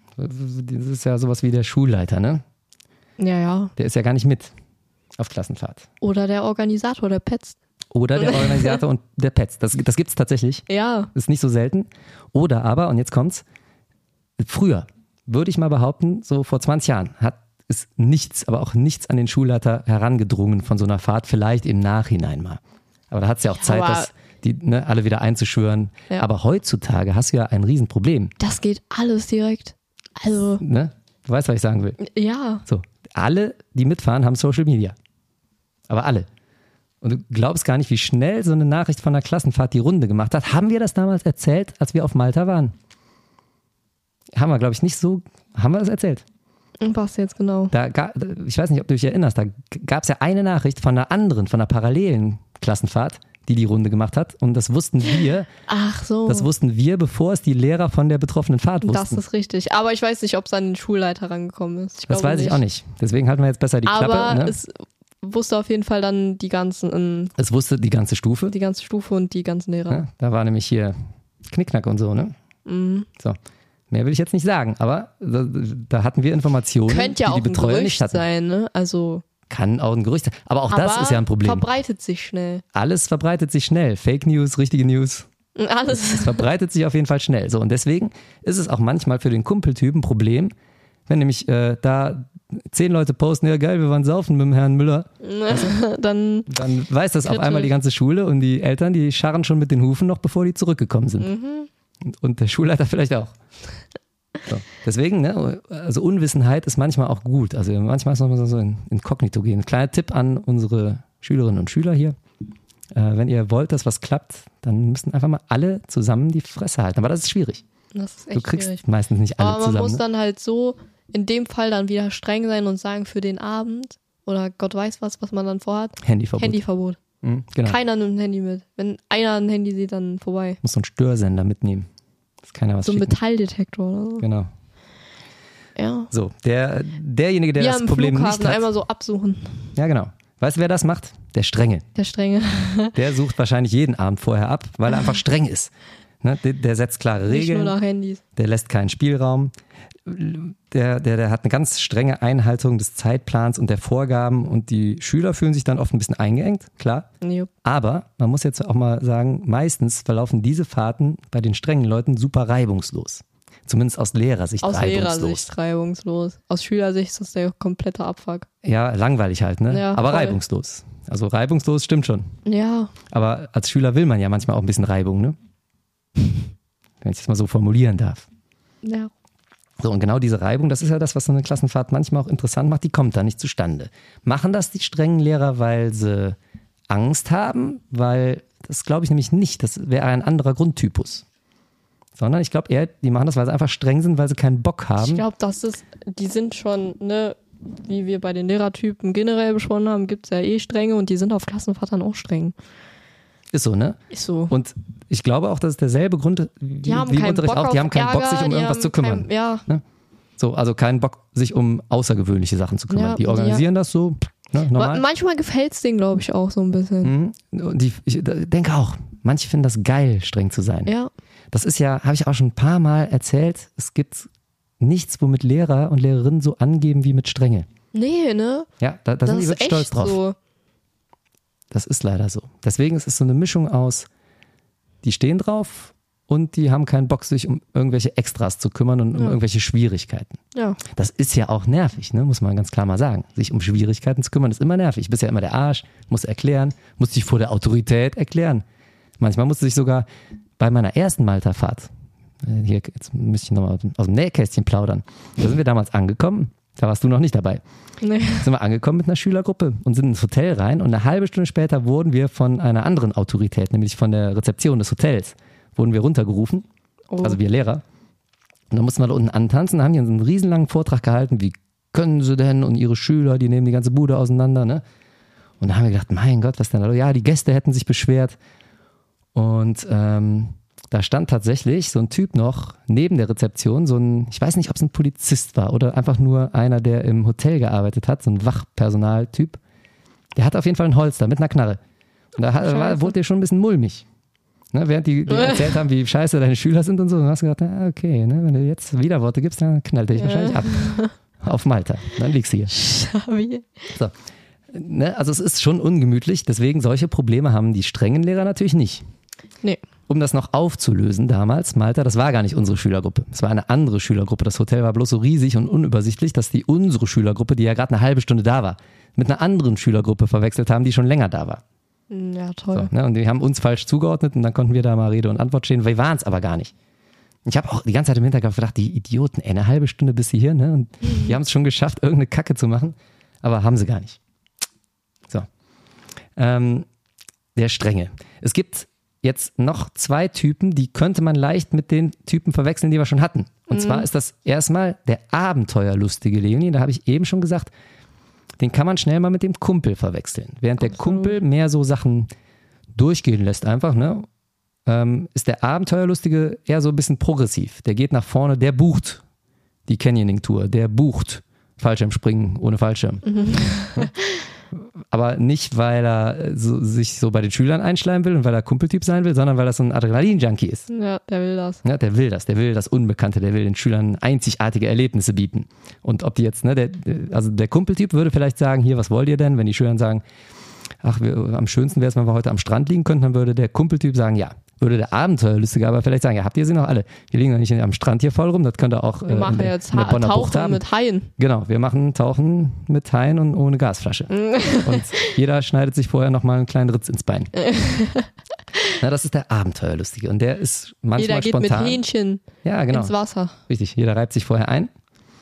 Das ist ja sowas wie der Schulleiter, ne? Ja, ja. Der ist ja gar nicht mit auf Klassenfahrt. Oder der Organisator, der petzt. Oder der Organisator und der Petz. Das, das gibt es tatsächlich. Ja. Ist nicht so selten. Oder aber, und jetzt kommt's, früher, würde ich mal behaupten, so vor zwanzig Jahren, hat es nichts, aber auch nichts an den Schulleiter herangedrungen von so einer Fahrt, vielleicht im Nachhinein mal. Aber da hat es ja auch Zeit, aber- das die ne, alle wieder einzuschwören. Ja. Aber heutzutage hast du ja ein Riesenproblem. Das geht alles direkt. Also, Ne? Du weißt, was ich sagen will. ja. So, alle, die mitfahren, haben Social Media. Aber alle. Und du glaubst gar nicht, wie schnell so eine Nachricht von einer Klassenfahrt die Runde gemacht hat. Haben wir das damals erzählt, als wir auf Malta waren? Haben wir, glaube ich, nicht so. Haben wir das erzählt? Und was jetzt genau? Da, ga- ich weiß nicht, ob du dich erinnerst, da gab es ja eine Nachricht von einer anderen, von einer parallelen Klassenfahrt, die die Runde gemacht hat. Und das wussten wir, Ach so. das wussten wir, bevor es die Lehrer von der betroffenen Fahrt wussten. Das ist richtig. Aber ich weiß nicht, ob es an den Schulleiter rangekommen ist. Ich das glaube weiß ich auch nicht. Deswegen halten wir jetzt besser die Aber Klappe. Ne? es wusste auf jeden Fall dann die ganzen, Es wusste die ganze Stufe. die ganze Stufe und die ganzen Lehrer. Ja, da war nämlich hier Knickknack und so, ne? Mhm. So. Mehr will ich jetzt nicht sagen, aber da, da hatten wir Informationen, Könnte ja die auch die ein Betreuer nicht Gerücht hatten. sein, ne? Also, Kann auch ein Gerücht sein. Aber auch das aber ist ja ein Problem. verbreitet sich schnell. Alles verbreitet sich schnell. Fake News, richtige News. Alles. Es verbreitet sich auf jeden Fall schnell. So, und deswegen ist es auch manchmal für den Kumpeltyp ein Problem, wenn nämlich äh, da zehn Leute posten, ja geil, wir waren saufen mit dem Herrn Müller, Dann, dann weiß das auf Kritisch. einmal die ganze Schule und die Eltern, die scharren schon mit den Hufen noch, bevor die zurückgekommen sind. mhm. Und, und der Schulleiter vielleicht auch. So. Deswegen, ne, also Unwissenheit ist manchmal auch gut. Also manchmal ist es nochmal so in inkognito gehen. Ein kleiner Tipp an unsere Schülerinnen und Schüler hier. Äh, wenn ihr wollt, dass was klappt, dann müssen einfach mal alle zusammen die Fresse halten. Aber das ist schwierig. Das ist echt du kriegst schwierig. meistens nicht alle Aber man zusammen. muss Ne? dann halt so in dem Fall dann wieder streng sein und sagen, für den Abend oder Gott weiß was, was man dann vorhat. Handyverbot. Handyverbot. Mhm, genau. Keiner nimmt ein Handy mit. Wenn einer ein Handy sieht, dann vorbei. Muss so einen Störsender mitnehmen. Dass keiner was So ein schicken. Metalldetektor oder so. Genau. Ja. So, der, derjenige, der Wir das am Problem Flughafen nicht hat. einmal so absuchen. Ja, genau. Weißt du, wer das macht? Der Strenge. Der Strenge. Der sucht wahrscheinlich jeden Abend vorher ab, weil er einfach streng ist. Ne? Der, der setzt klare Nicht nur Regeln, nach Handys. der lässt keinen Spielraum. Der, der, der hat eine ganz strenge Einhaltung des Zeitplans und der Vorgaben und die Schüler fühlen sich dann oft ein bisschen eingeengt, klar. Jupp. Aber man muss jetzt auch mal sagen, meistens verlaufen diese Fahrten bei den strengen Leuten super reibungslos. Zumindest aus Lehrersicht Aus reibungslos. Lehrersicht reibungslos. Aus Schülersicht ist das der komplette Abfuck. Ja, langweilig halt, ne? Ja, Aber voll. reibungslos. Also reibungslos stimmt schon. Ja. Aber als Schüler will man ja manchmal auch ein bisschen Reibung, ne? Wenn ich das mal so formulieren darf. Ja. So, und genau diese Reibung, das ist ja das, was so eine Klassenfahrt manchmal auch interessant macht, die kommt da nicht zustande. Machen das die strengen Lehrer, weil sie Angst haben? Weil, das glaube ich nämlich nicht, das wäre ein anderer Grundtypus. Sondern ich glaube eher, die machen das, weil sie einfach streng sind, weil sie keinen Bock haben. Ich glaube, das ist, die sind schon, ne, wie wir bei den Lehrertypen generell besprochen haben, gibt es ja eh strenge und die sind auf Klassenfahrtern auch streng. Ist so, ne? Ist so. Und ich glaube auch, das ist derselbe Grund wie, Die haben wie im keinen Unterricht Bock auch. Die auf haben keinen Bock, Ärger, sich um die irgendwas haben zu kümmern. Kein, ja, So, also keinen Bock, sich um außergewöhnliche Sachen zu kümmern. Ja, die organisieren das so, ne, normal. Ma- manchmal gefällt es denen, glaube ich, auch so ein bisschen. Mhm. Und die, ich denke auch, manche finden das geil, streng zu sein. Ja. Das ist ja, habe ich auch schon ein paar Mal erzählt, es gibt nichts, womit Lehrer und Lehrerinnen so angeben wie mit Strenge. Nee, ne? Ja, da, da Das sind die ist wirklich echt stolz drauf. so. Das ist leider so. Deswegen ist es so eine Mischung aus, die stehen drauf und die haben keinen Bock, sich um irgendwelche Extras zu kümmern und um Ja. irgendwelche Schwierigkeiten. Ja. Das ist ja auch nervig, ne? Muss man ganz klar mal sagen. Sich um Schwierigkeiten zu kümmern, ist immer nervig. Du bist ja immer der Arsch, musst erklären, musst dich vor der Autorität erklären. Manchmal musst du dich sogar bei meiner ersten Malta-Fahrt, äh, hier, jetzt müsste ich nochmal aus dem Nähkästchen plaudern. Da sind wir damals angekommen, da warst du noch nicht dabei. Nee. Sind wir angekommen mit einer Schülergruppe und sind ins Hotel rein und eine halbe Stunde später wurden wir von einer anderen Autorität, nämlich von der Rezeption des Hotels, wurden wir runtergerufen, Oh. also wir Lehrer. Und dann mussten wir da unten antanzen, da haben die uns einen riesenlangen Vortrag gehalten, wie können sie denn und ihre Schüler, die nehmen die ganze Bude auseinander, ne? Und da haben wir gedacht, mein Gott, was denn da? Ja, die Gäste hätten sich beschwert. Und ähm, da stand tatsächlich so ein Typ noch neben der Rezeption, so ein, ich weiß nicht, ob es ein Polizist war oder einfach nur einer, der im Hotel gearbeitet hat, so ein Wachpersonaltyp. Der hatte auf jeden Fall ein Holster mit einer Knarre. Und da hat, war, wurde dir schon ein bisschen mulmig. Ne, während die, die erzählt haben, wie scheiße deine Schüler sind und so, dann hast du gedacht, ah, okay, ne, wenn du jetzt Widerworte gibst, dann knallt er dich Ja. wahrscheinlich ab. Auf Malta. Dann liegst du hier. Xavi. So. Ne, also es ist schon ungemütlich, deswegen solche Probleme haben die strengen Lehrer natürlich nicht. Nee. Um das noch aufzulösen damals, Malta, das war gar nicht unsere Schülergruppe. Es war eine andere Schülergruppe. Das Hotel war bloß so riesig und unübersichtlich, dass die unsere Schülergruppe, die ja gerade eine halbe Stunde da war, mit einer anderen Schülergruppe verwechselt haben, die schon länger da war. Ja, toll. So, ne, und die haben uns falsch zugeordnet und dann konnten wir da mal Rede und Antwort stehen. Wir waren es aber gar nicht. Ich habe auch die ganze Zeit im Hinterkopf gedacht, die Idioten, ey, eine halbe Stunde bis hierher, ne? Und die haben es schon geschafft, irgendeine Kacke zu machen, aber haben sie gar nicht. So. Ähm, der Strenge. Es gibt jetzt noch zwei Typen, die könnte man leicht mit den Typen verwechseln, die wir schon hatten. Und zwar ist das erstmal der abenteuerlustige Leonie, da habe ich eben schon gesagt, den kann man schnell mal mit dem Kumpel verwechseln. Während der Absolut. Kumpel mehr so Sachen durchgehen lässt einfach, ne? Ähm, ist der Abenteuerlustige eher so ein bisschen progressiv. Der geht nach vorne, der bucht die Canyoning-Tour, der bucht Fallschirmspringen ohne Fallschirm. Aber nicht, weil er so, sich so bei den Schülern einschleimen will und weil er Kumpeltyp sein will, sondern weil er so ein Adrenalin-Junkie ist. Ja, der will das. Ja, der will das, der will das Unbekannte, der will den Schülern einzigartige Erlebnisse bieten. Und ob die jetzt, ne, der, also der Kumpeltyp würde vielleicht sagen, hier, was wollt ihr denn? Wenn die Schüler sagen, ach, wir, am schönsten wäre es, wenn wir heute am Strand liegen könnten, dann würde der Kumpeltyp sagen, ja. Würde der Abenteuerlustige aber vielleicht sagen, ja, habt ihr sie noch alle? Wir liegen doch nicht am Strand hier voll rum, das könnt ihr auch äh, Wir machen in der, jetzt in der ha- Bonner Bucht Tauchen haben. mit Haien. Genau, wir machen Tauchen mit Haien und ohne Gasflasche. Und jeder schneidet sich vorher nochmal einen kleinen Ritz ins Bein. Na, das ist der Abenteuerlustige und der ist manchmal Jeder geht spontan. mit Hähnchen ja, genau. ins Wasser. Richtig, jeder reibt sich vorher ein.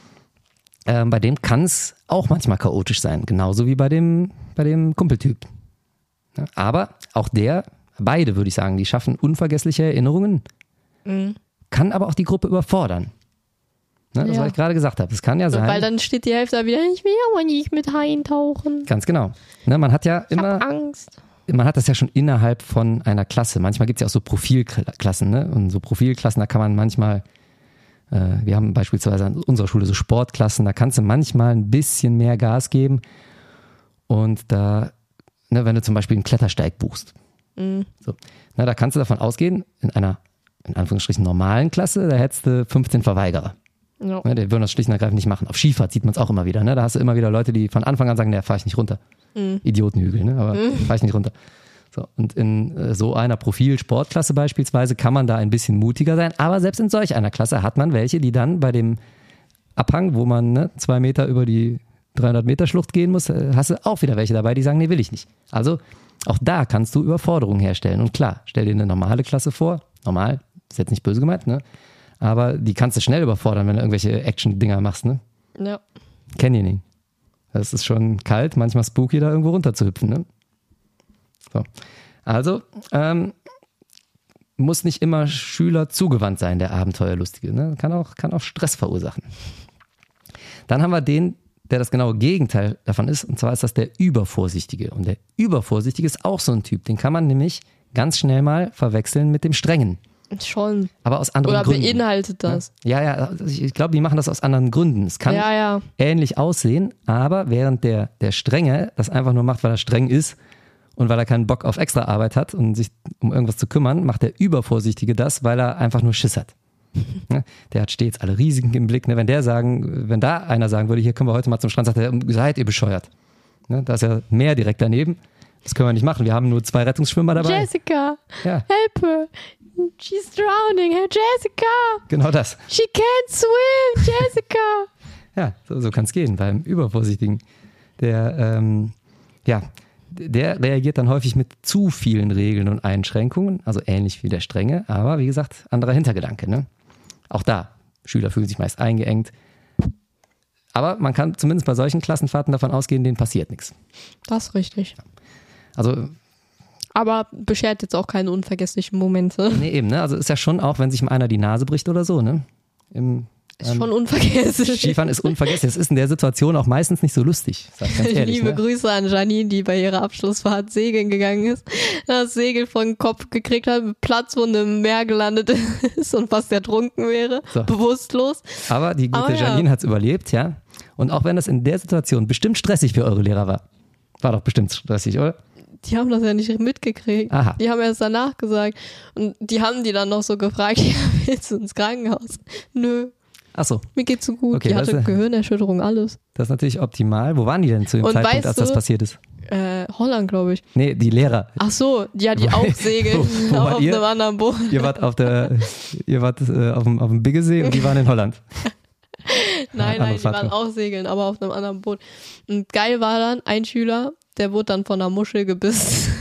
Ähm, bei dem kann es auch manchmal chaotisch sein, genauso wie bei dem, bei dem Kumpeltyp. Ja, aber auch der, beide würde ich sagen, die schaffen unvergessliche Erinnerungen, Mhm. kann aber auch die Gruppe überfordern. Ne, das, Ja. was ich gerade gesagt habe. Es kann ja sein. Weil dann steht die Hälfte da wieder, ich will aber nicht mit eintauchen. Ganz genau. Ne, man hat ja Ich immer, hab Angst. man hat das ja schon innerhalb von einer Klasse. Manchmal gibt es ja auch so Profilklassen. Ne? Und so Profilklassen, da kann man manchmal, äh, wir haben beispielsweise an unserer Schule so Sportklassen, da kannst du manchmal ein bisschen mehr Gas geben. Und da, ne, wenn du zum Beispiel einen Klettersteig buchst, Mhm. so, na, da kannst du davon ausgehen, in einer, in Anführungsstrichen, normalen Klasse, da hättest du fünfzehn Verweigerer. Ja. Ne, die würden das schlicht und ergreifend nicht machen. Auf Skifahrt sieht man es auch immer wieder. Ne? Da hast du immer wieder Leute, die von Anfang an sagen, ne, fahr ich nicht runter. Mhm. Idiotenhügel, ne? aber Mhm. fahr ich nicht runter. So, und in äh, so einer Profil-Sportklasse beispielsweise kann man da ein bisschen mutiger sein, aber selbst in solch einer Klasse hat man welche, die dann bei dem Abhang, wo man ne, zwei Meter über die dreihundert Meter Schlucht gehen muss, äh, hast du auch wieder welche dabei, die sagen, nee, will ich nicht. Also auch da kannst du Überforderungen herstellen. Und klar, stell dir eine normale Klasse vor, normal, ist jetzt nicht böse gemeint, ne? Aber die kannst du schnell überfordern, wenn du irgendwelche Action-Dinger machst, ne? Ja. Canyoning. Das ist schon kalt, manchmal spooky, da irgendwo runter zu hüpfen, ne? So. Also, ähm, muss nicht immer Schüler zugewandt sein, der Abenteuerlustige, ne? Kann auch, kann auch Stress verursachen. Dann haben wir den, der das genaue Gegenteil davon ist, und zwar ist das der Übervorsichtige. Und der Übervorsichtige ist auch so ein Typ, den kann man nämlich ganz schnell mal verwechseln mit dem Strengen. Schon. Aber aus anderen Oder Gründen. beinhaltet das. Ja, ja, also ich, ich glaube, die machen das aus anderen Gründen. Es kann Ja, ja. ähnlich aussehen, aber während der, der Strenge das einfach nur macht, weil er streng ist und weil er keinen Bock auf extra Arbeit hat und sich um irgendwas zu kümmern, macht der Übervorsichtige das, weil er einfach nur Schiss hat. Ne? Der hat stets alle Risiken im Blick. Ne? Wenn der sagen, wenn da einer sagen würde, hier können wir heute mal zum Strand, sagt er, seid ihr bescheuert. Ne? Da ist ja Meer direkt daneben. Das können wir nicht machen. Wir haben nur zwei Rettungsschwimmer dabei. Jessica, Ja, help her. She's drowning. Hey, Jessica. genau das. She can't swim, Jessica. Ja, so, so kann es gehen beim Übervorsichtigen. Der, ähm, ja, der reagiert dann häufig mit zu vielen Regeln und Einschränkungen, also ähnlich wie der Strenge, aber wie gesagt, anderer Hintergedanke. Ne? Auch da, Schüler fühlen sich meist eingeengt. Aber man kann zumindest bei solchen Klassenfahrten davon ausgehen, denen passiert nichts. Das ist richtig. Also, Aber beschert jetzt auch keine unvergesslichen Momente. nee, eben, ne? Also ist ja schon auch, wenn sich mal einer die Nase bricht oder so, ne? Im, Ist schon unvergesslich. Skifahren ist unvergesslich. Es ist in der Situation auch meistens nicht so lustig. Sag ich ganz ehrlich, Liebe ne? Grüße an Janine, die bei ihrer Abschlussfahrt segeln gegangen ist, das Segel vor den Kopf gekriegt hat, mit Platzwunde im Meer gelandet ist und fast ertrunken wäre, So. bewusstlos. Aber die gute Aber ja. Janine hat es überlebt, ja. Und auch wenn das in der Situation bestimmt stressig für eure Lehrer war. War doch bestimmt stressig, oder? Die haben das ja nicht mitgekriegt. Aha. Die haben erst danach gesagt. Und die haben die dann noch so gefragt, ja, willst du ins Krankenhaus? Nö, Ach so, mir geht's so gut. Okay, die das hatte ist- Gehirnerschütterung, alles. das ist natürlich optimal. Wo waren die denn zu dem Und Zeitpunkt, weißt als das du- passiert ist? Äh, Holland, glaube ich. Nee, die Lehrer. Ach so, ja, die Wo- auch segeln, wo- wo auch wart auf ihr? einem anderen Boot. Ihr wart auf der, ihr wart äh, auf dem, auf dem Biggesee und die waren in Holland. Nein, nein, andere die waren Fahrt. auch segeln, aber auf einem anderen Boot. Und geil war dann, ein Schüler, der wurde dann von einer Muschel gebissen.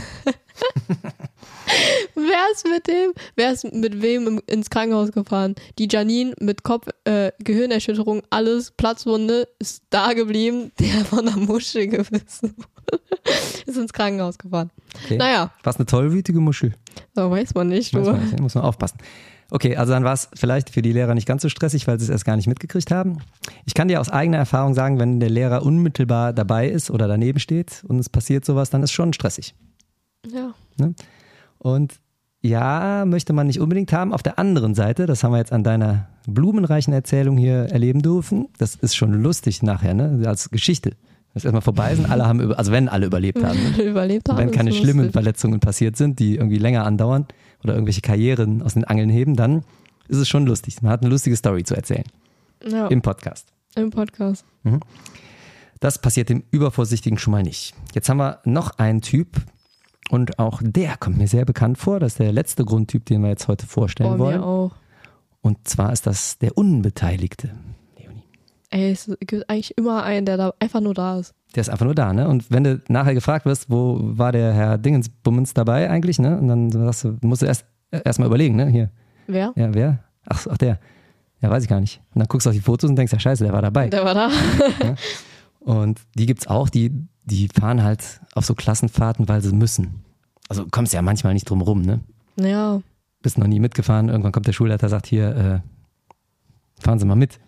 Wer ist mit dem, wer ist mit wem im, ins Krankenhaus gefahren? Die Janine mit Kopf, äh, Gehirnerschütterung, alles, Platzwunde, ist da geblieben, der von einer Muschel gebissen wurde. Ist ins Krankenhaus gefahren. Okay. Naja, Was eine tollwütige Muschel. so weiß man nicht, Weiß du. man nicht, ne? Muss man aufpassen. Okay, also dann war es vielleicht für die Lehrer nicht ganz so stressig, weil sie es erst gar nicht mitgekriegt haben. Ich kann dir aus eigener Erfahrung sagen, wenn der Lehrer unmittelbar dabei ist oder daneben steht und es passiert sowas, dann ist schon stressig. Ja. Ne? Und ja, möchte man nicht unbedingt haben. Auf der anderen Seite, das haben wir jetzt an deiner blumenreichen Erzählung hier erleben dürfen, das ist schon lustig nachher, ne? Als Geschichte. Das ist erstmal vorbei sind, alle haben, über, also wenn alle überlebt haben. Ne? Überlebt haben. Wenn ist keine lustig. schlimmen Verletzungen passiert sind, die irgendwie länger andauern oder irgendwelche Karrieren aus den Angeln heben, dann ist es schon lustig. Man hat eine lustige Story zu erzählen Ja, im Podcast. im Podcast. Das passiert dem Übervorsichtigen schon mal nicht. Jetzt haben wir noch einen Typ und auch der kommt mir sehr bekannt vor. Das ist der letzte Grundtyp, den wir jetzt heute vorstellen Bei wollen. mir auch. Und zwar ist das der Unbeteiligte. Leonie. Ey, es gibt eigentlich immer einen, der da einfach nur da ist. Der ist einfach nur da, ne? Und wenn du nachher gefragt wirst, wo war der Herr Dingensbummens dabei eigentlich, ne? Und dann sagst du, musst du erst erst mal überlegen, ne? Hier. Wer? Ja, wer? Ach, ach, der. Ja, weiß ich gar nicht. Und dann guckst du auf die Fotos und denkst, ja scheiße, der war dabei. Der war da. Ja? Und die gibt's auch, die, die fahren halt auf so Klassenfahrten, weil sie müssen. Also du kommst ja manchmal nicht drum rum, ne? Ja. Bist noch nie mitgefahren, irgendwann kommt der Schulleiter, sagt hier, äh, fahren Sie mal mit.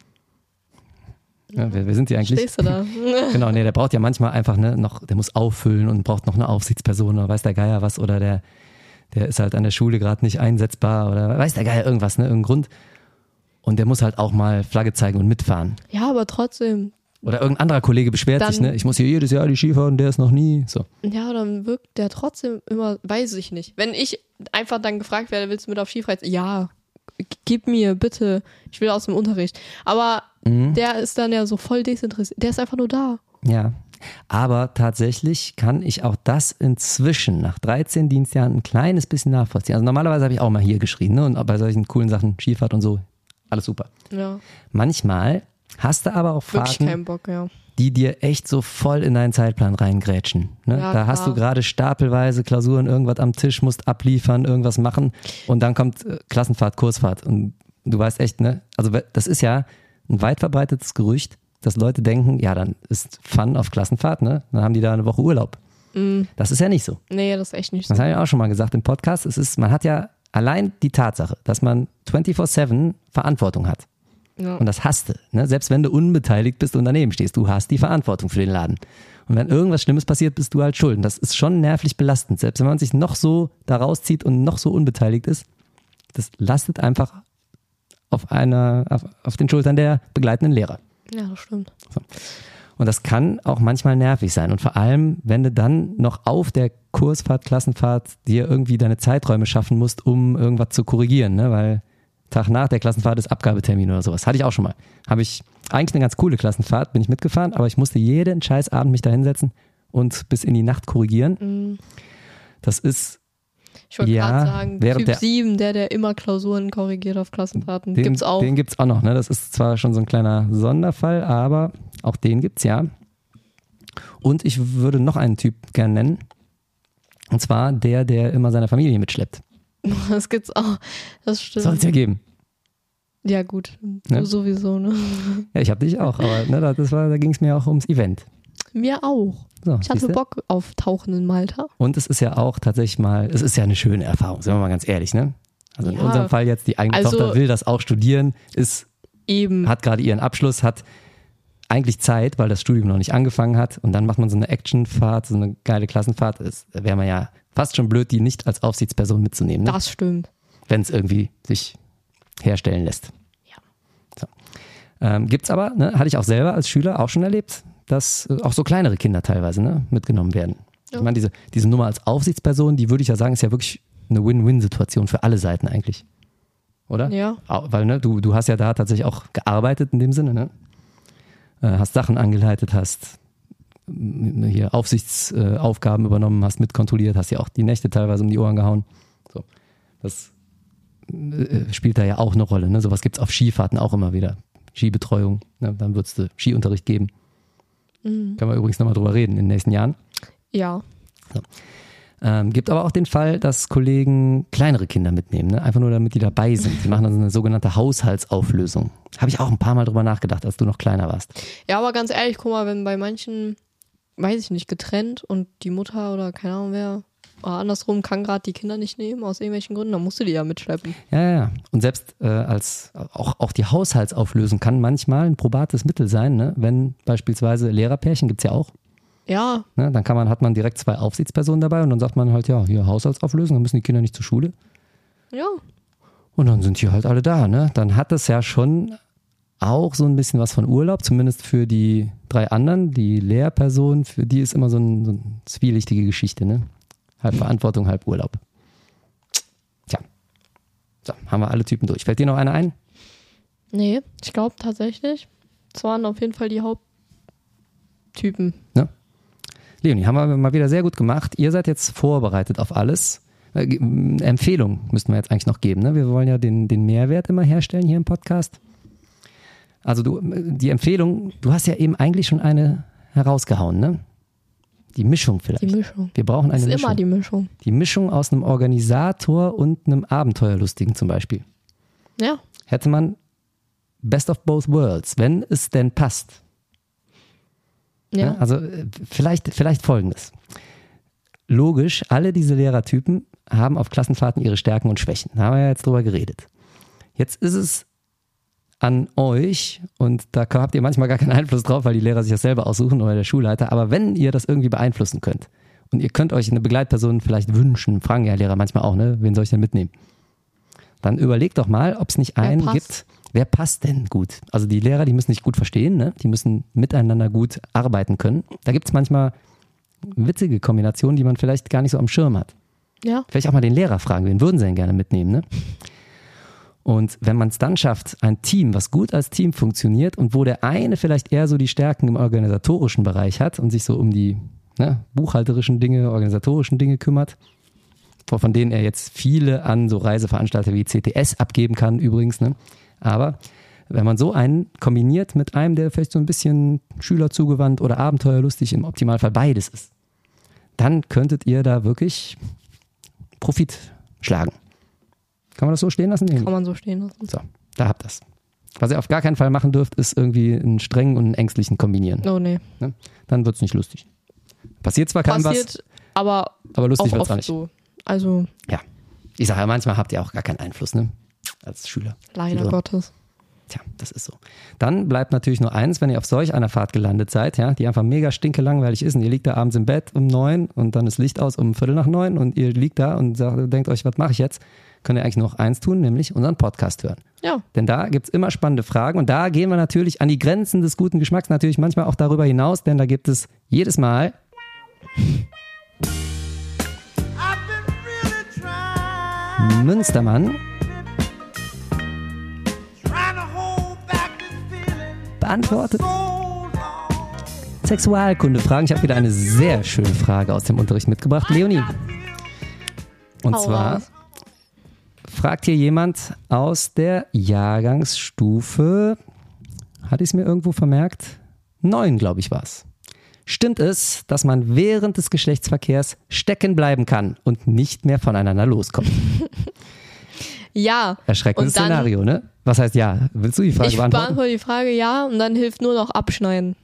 Ja, wer, wer sind die eigentlich? Stehst du da? Genau, nee, der braucht ja manchmal einfach ne, noch, der muss auffüllen und braucht noch eine Aufsichtsperson oder weiß der Geier was oder der, der ist halt an der Schule gerade nicht einsetzbar oder weiß der Geier irgendwas, ne, irgendein Grund. Und der muss halt auch mal Flagge zeigen und mitfahren. Ja, aber trotzdem. Oder irgendein anderer Kollege beschwert Dann, sich, ne, ich muss hier jedes Jahr die Ski fahren, der ist noch nie, so. Ja, dann wirkt der trotzdem immer, weiß ich nicht. Wenn ich einfach dann gefragt werde, willst du mit auf Skifreizeit? Ja, gib mir bitte, ich will aus dem Unterricht. Aber mhm. der ist dann ja so voll desinteressiert, der ist einfach nur da. Ja, aber tatsächlich kann ich auch das inzwischen nach dreizehn Dienstjahren ein kleines bisschen nachvollziehen. Also normalerweise habe ich auch mal hier geschrien, ne, und bei solchen coolen Sachen, Skifahrt und so, alles super. Ja. Manchmal hast du aber auch Wirklich Fahrten, keinen Bock, ja. die dir echt so voll in deinen Zeitplan reingrätschen. Ne? Ja, da hast klar. du gerade stapelweise Klausuren, irgendwas am Tisch, musst abliefern, irgendwas machen und dann kommt äh, Klassenfahrt, Kursfahrt und du weißt echt, ne, also das ist ja ein weit verbreitetes Gerücht, dass Leute denken, ja, dann ist Fun auf Klassenfahrt, ne? Dann haben die da eine Woche Urlaub. Mm. Das ist ja nicht so. Nee, das ist echt nicht so. Das habe ich auch schon mal gesagt im Podcast. Es ist, man hat ja allein die Tatsache, dass man vierundzwanzig sieben Verantwortung hat. Ja. Und das hast du. Ne? Selbst wenn du unbeteiligt bist und daneben stehst, du hast die Verantwortung für den Laden. Und wenn irgendwas Schlimmes passiert, bist du halt schuld. Und das ist schon nervlich belastend. Selbst wenn man sich noch so da rauszieht und noch so unbeteiligt ist, das lastet einfach auf, einer, auf, auf den Schultern der begleitenden Lehrer. Ja, das stimmt. So. Und das kann auch manchmal nervig sein. Und vor allem, wenn du dann noch auf der Kursfahrt, Klassenfahrt dir irgendwie deine Zeiträume schaffen musst, um irgendwas zu korrigieren, ne? Weil Tag nach der Klassenfahrt ist Abgabetermin oder sowas. Hatte ich auch schon mal. Habe ich eigentlich eine ganz coole Klassenfahrt, bin ich mitgefahren, aber ich musste jeden Scheißabend mich da hinsetzen und bis in die Nacht korrigieren. Mhm. Das ist, Ich wollte ja, gerade sagen, während Typ der- sieben, der, der immer Klausuren korrigiert auf Klassenfahrten. den Gibt's auch. Den gibt's auch noch. Ne? Das ist zwar schon so ein kleiner Sonderfall, aber auch den gibt's ja. Und ich würde noch einen Typ gern nennen. Und zwar der, der immer seine Familie mitschleppt. Das gibt's auch. Das stimmt. Soll es ja geben. Ja, gut. Ne? Du sowieso, ne? Ja, ich habe dich auch, aber ne, das war, da ging es mir auch ums Event. Mir auch. So, Ich hatte siehste? Bock auf Tauchen in Malta. Und es ist ja auch tatsächlich mal, es ist ja eine schöne Erfahrung, sind wir mal ganz ehrlich, ne? Also in Ja. unserem Fall jetzt, die eigene Also- Tochter will das auch studieren, ist, Eben. hat gerade ihren Abschluss, hat eigentlich Zeit, weil das Studium noch nicht angefangen hat und dann macht man so eine Actionfahrt, so eine geile Klassenfahrt, das wäre man ja fast schon blöd, die nicht als Aufsichtsperson mitzunehmen, ne? Das stimmt. Wenn es irgendwie sich herstellen lässt. Ja. So. Ähm, gibt's aber, ne, hatte ich auch selber als Schüler auch schon erlebt, dass äh, auch so kleinere Kinder teilweise ne, mitgenommen werden. Ja. Ich meine, diese, diese Nummer als Aufsichtsperson, die würde ich ja sagen, ist ja wirklich eine Win-Win-Situation für alle Seiten eigentlich. Oder? Ja. Au- Weil ne, du, du hast ja da tatsächlich auch gearbeitet in dem Sinne, ne? Äh, hast Sachen angeleitet, hast m- hier Aufsichtsaufgaben übernommen, hast mitkontrolliert, hast ja auch die Nächte teilweise um die Ohren gehauen. So. Das äh, spielt da ja auch eine Rolle. Ne? Sowas gibt es auf Skifahrten auch immer wieder. Skibetreuung, ne? Dann würdest du Skiunterricht geben. Mhm. Können wir übrigens nochmal drüber reden in den nächsten Jahren. Ja. Ähm, gibt aber auch den Fall, dass Kollegen kleinere Kinder mitnehmen, ne? Einfach nur damit die dabei sind. Die machen dann so eine sogenannte Haushaltsauflösung. Habe ich auch ein paar Mal drüber nachgedacht, als du noch kleiner warst. Ja, aber ganz ehrlich, guck mal, wenn bei manchen, weiß ich nicht, getrennt und die Mutter oder keine Ahnung wer, oder andersrum kann gerade die Kinder nicht nehmen, aus irgendwelchen Gründen, dann musst du die ja mitschleppen. Ja, ja, ja. Und selbst äh, als auch, auch die Haushaltsauflösung kann manchmal ein probates Mittel sein, ne? Wenn beispielsweise Lehrerpärchen gibt's ja auch. Ja, Ne? Dann kann man, hat man direkt zwei Aufsichtspersonen dabei und dann sagt man halt, ja, hier Haushaltsauflösung, dann müssen die Kinder nicht zur Schule. ja. Und dann sind die halt alle da, ne? Dann hat das ja schon auch so ein bisschen was von Urlaub, zumindest für die drei anderen, die Lehrpersonen, für die ist immer so, ein, so eine zwielichtige Geschichte, ne? Halb Verantwortung, halb Urlaub. Tja. So, haben wir alle Typen durch. Fällt dir noch einer ein? Nee, ich glaube tatsächlich, es waren auf jeden Fall die Haupttypen. Ne? Leonie, haben wir mal wieder sehr gut gemacht. Ihr seid jetzt vorbereitet auf alles. Äh, Empfehlung müssten wir jetzt eigentlich noch geben. Ne? Wir wollen ja den, den Mehrwert immer herstellen hier im Podcast. Also du, die Empfehlung, du hast ja eben eigentlich schon eine herausgehauen, ne? Die Mischung vielleicht. Die Mischung. Wir brauchen eine Das ist Mischung. immer die Mischung. Die Mischung aus einem Organisator und einem Abenteuerlustigen zum Beispiel. Ja. Hätte man Best of both worlds, wenn es denn passt. Ja. Ja, also vielleicht, vielleicht Folgendes. Logisch, alle diese Lehrertypen haben auf Klassenfahrten ihre Stärken und Schwächen. Da haben wir ja jetzt drüber geredet. Jetzt ist es an euch, und da habt ihr manchmal gar keinen Einfluss drauf, weil die Lehrer sich das selber aussuchen oder der Schulleiter, aber wenn ihr das irgendwie beeinflussen könnt und ihr könnt euch eine Begleitperson vielleicht wünschen, fragen ja Lehrer manchmal auch, ne, wen soll ich denn mitnehmen? Dann überlegt doch mal, ob es nicht Wer einen passt? gibt, wer passt denn gut? Also die Lehrer, die müssen sich gut verstehen, ne? Die müssen miteinander gut arbeiten können. Da gibt es manchmal witzige Kombinationen, die man vielleicht gar nicht so am Schirm hat. Ja. Vielleicht auch mal den Lehrer fragen, wen würden sie denn gerne mitnehmen, ne? Und wenn man es dann schafft, ein Team, was gut als Team funktioniert und wo der eine vielleicht eher so die Stärken im organisatorischen Bereich hat und sich so um die ne, buchhalterischen Dinge, organisatorischen Dinge kümmert, von denen er jetzt viele an so Reiseveranstalter wie C T S abgeben kann übrigens, ne? Aber wenn man so einen kombiniert mit einem, der vielleicht so ein bisschen schülerzugewandt oder abenteuerlustig, im Optimalfall beides ist, dann könntet ihr da wirklich Profit schlagen. Kann man das so stehen lassen? Kann man so stehen lassen. So, da habt ihr's. Was ihr auf gar keinen Fall machen dürft, ist irgendwie einen strengen und einen ängstlichen kombinieren. Oh nee. Ne? Dann wird's nicht lustig. Passiert zwar keinem was, Passiert, aber aber lustig auch wird's oft auch nicht. so. Also Ja, ich sage ja, manchmal habt ihr auch gar keinen Einfluss, ne? Als Schüler. leider Schülerin. Gottes. Tja, das ist so. Dann bleibt natürlich nur eins, wenn ihr auf solch einer Fahrt gelandet seid, ja, die einfach mega stinkelangweilig ist und ihr liegt da abends im Bett um neun und dann ist Licht aus um Viertel nach neun und ihr liegt da und sagt, denkt euch, was mache ich jetzt? Könnt ihr eigentlich noch eins tun, nämlich unseren Podcast hören. Ja. Denn da gibt's immer spannende Fragen und da gehen wir natürlich an die Grenzen des guten Geschmacks, natürlich manchmal auch darüber hinaus, denn da gibt es jedes Mal Münstermann beantwortet Sexualkunde-Fragen. Ich habe wieder eine sehr schöne Frage aus dem Unterricht mitgebracht. Leonie. Und Hau zwar raus. fragt hier jemand aus der Jahrgangsstufe, hatte ich es mir irgendwo vermerkt? Neun, glaube ich, war es. Stimmt es, dass man während des Geschlechtsverkehrs stecken bleiben kann und nicht mehr voneinander loskommt? Ja. Erschreckendes Und dann- Szenario, ne? Was heißt ja? Willst du die Frage Ich beantworten? beantworte die Frage ja und dann hilft nur noch abschneiden.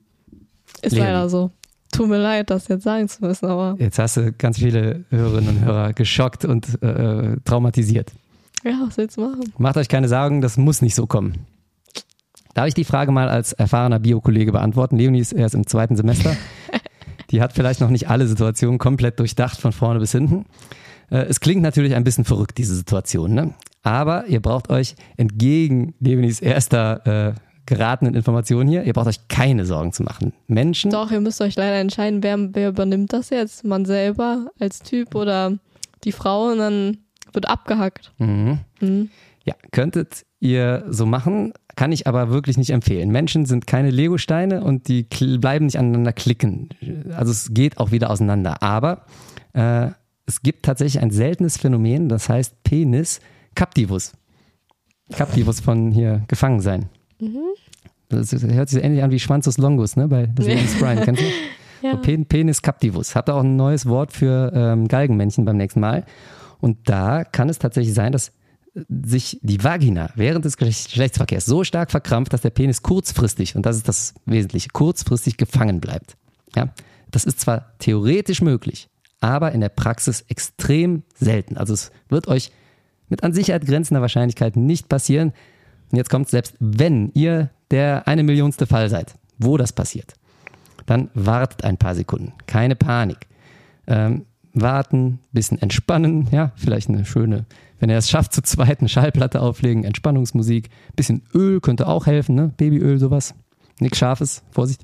Ist Leonie. leider so. Tut mir leid, das jetzt sagen zu müssen, aber Jetzt hast du ganz viele Hörerinnen und Hörer geschockt und äh, traumatisiert. ja, was willst du machen? Macht euch keine Sorgen, das muss nicht so kommen. Darf ich die Frage mal als erfahrener Biokollege beantworten? Leonie ist erst im zweiten Semester. Die hat vielleicht noch nicht alle Situationen komplett durchdacht von vorne bis hinten. Äh, Es klingt natürlich ein bisschen verrückt, diese Situation, ne? Aber ihr braucht euch entgegen Leonies erster äh, geratenen Information hier, ihr braucht euch keine Sorgen zu machen. Menschen, Doch, ihr müsst euch leider entscheiden, wer, wer übernimmt das jetzt? Man selber als Typ oder die Frau und dann wird abgehackt. mhm. Mhm. Ja, könntet ihr so machen, kann ich aber wirklich nicht empfehlen. Menschen sind keine Legosteine und die kl- bleiben nicht aneinander klicken. Also es geht auch wieder auseinander. Aber äh, es gibt tatsächlich ein seltenes Phänomen, das heißt Penis Captivus. Captivus von hier gefangen sein. Das ist- hört sich so ähnlich an wie Schwanzus longus, ne? Bei das Venus Prime, kennst du? Ja. So, Pen- Penis Captivus. Habt ihr auch ein neues Wort für ähm, Galgenmännchen beim nächsten Mal. Und da kann es tatsächlich sein, dass sich die Vagina während des Geschlechts- Geschlechtsverkehrs so stark verkrampft, dass der Penis kurzfristig, und das ist das Wesentliche, kurzfristig gefangen bleibt. Ja? Das ist zwar theoretisch möglich, aber in der Praxis extrem selten. Also es wird euch mit an Sicherheit grenzender Wahrscheinlichkeit nicht passieren. Und jetzt kommt, selbst wenn ihr der eine Millionste Fall seid, wo das passiert, dann wartet ein paar Sekunden. Keine Panik. Ähm, warten, bisschen entspannen, ja, vielleicht eine schöne, wenn ihr es schafft, zu zweit eine Schallplatte auflegen, Entspannungsmusik, bisschen Öl könnte auch helfen, ne? Babyöl, sowas. Nichts Scharfes, Vorsicht.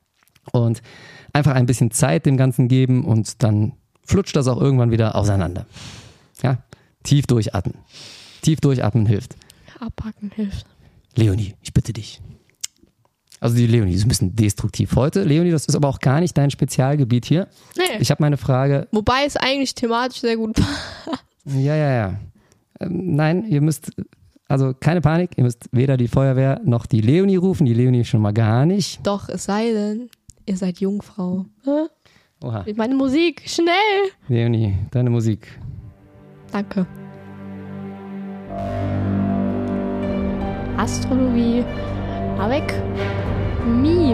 Und einfach ein bisschen Zeit dem Ganzen geben und dann flutscht das auch irgendwann wieder auseinander. Ja, tief durchatmen. Tief durchatmen hilft. Abhacken hilft. Leonie, ich bitte dich. Also die Leonie ist ein bisschen destruktiv heute. Leonie, das ist aber auch gar nicht dein Spezialgebiet hier. Nee. Ich habe meine Frage. Wobei es eigentlich thematisch sehr gut passt. Ja, ja, ja. Ähm, nein, ihr müsst Also keine Panik, ihr müsst weder die Feuerwehr noch die Leonie rufen, die Leonie schon mal gar nicht. Doch, es sei denn, ihr seid Jungfrau. Hä? Oha. Meine Musik, schnell! Leonie, deine Musik. Danke. Astrologie. Avec mi.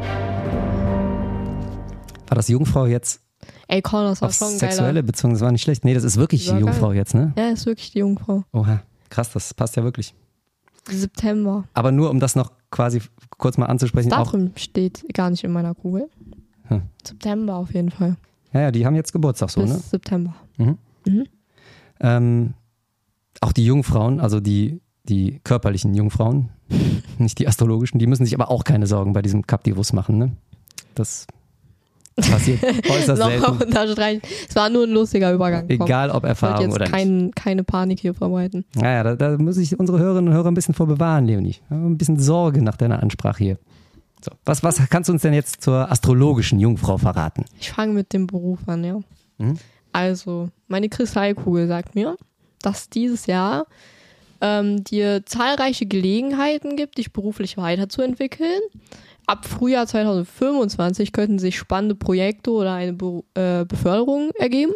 War das Jungfrau jetzt Ey, Korn, das war auf schon sexuelle geiler. Beziehung? Das war nicht schlecht. Nee, das ist wirklich War die Jungfrau geil. jetzt, ne? Ja, ist wirklich die Jungfrau. Oha, krass, das passt ja wirklich. September. Aber nur um das noch quasi kurz mal anzusprechen. Auch, Datum steht gar nicht in meiner Kugel. Hm. September auf jeden Fall. ja, ja, die haben jetzt Geburtstag so, Bis ne? September. Mhm. Mhm. Ähm, auch die Jungfrauen, also die, die körperlichen Jungfrauen, nicht die astrologischen, die müssen sich aber auch keine Sorgen bei diesem Captivus machen, ne? Das passiert äußerst Noch selten. unterstreichen. Es war nur ein lustiger Übergang. Komm. Egal ob Ich wollte Erfahrung jetzt oder nicht. kein, keine Panik hier verbreiten. Naja, da, da muss ich unsere Hörerinnen und Hörer ein bisschen vor bewahren, Leonie. Ein bisschen Sorge nach deiner Ansprache hier. So, was, was kannst du uns denn jetzt zur astrologischen Jungfrau verraten? Ich fange mit dem Beruf an, ja. Mhm. Also, meine Kristallkugel sagt mir, dass dieses Jahr ähm, dir zahlreiche Gelegenheiten gibt, dich beruflich weiterzuentwickeln. Ab Frühjahr zwanzig fünfundzwanzig könnten sich spannende Projekte oder eine Be äh, Beförderung ergeben.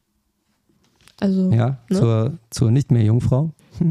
Also, Ja, ne? zur, zur nicht mehr Jungfrau.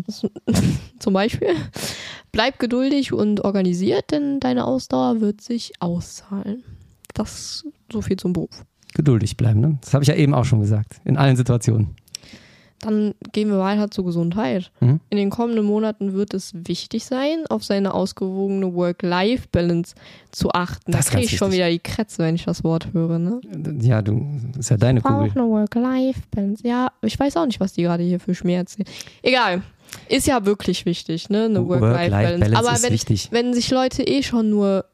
Zum Beispiel. Bleib geduldig und organisiert, denn deine Ausdauer wird sich auszahlen. Das so viel zum Beruf. Geduldig bleiben, ne? Das habe ich ja eben auch schon gesagt. In allen Situationen. Dann gehen wir weiter zur Gesundheit. Mhm. In den kommenden Monaten wird es wichtig sein, auf seine ausgewogene Work-Life-Balance zu achten. Das ist da kriege ganz ich schon wichtig. wieder die Krätze, wenn ich das Wort höre. Ne? Ja, du, das ist ja deine Brauche Kugel. eine Work-Life-Balance. Ja, ich weiß auch nicht, was die gerade hier für Schmerzen. Egal. Ist ja wirklich wichtig, ne? Eine Work-Life-Balance. Work-Life-Balance Aber ist wenn, wichtig. wenn sich Leute eh schon nur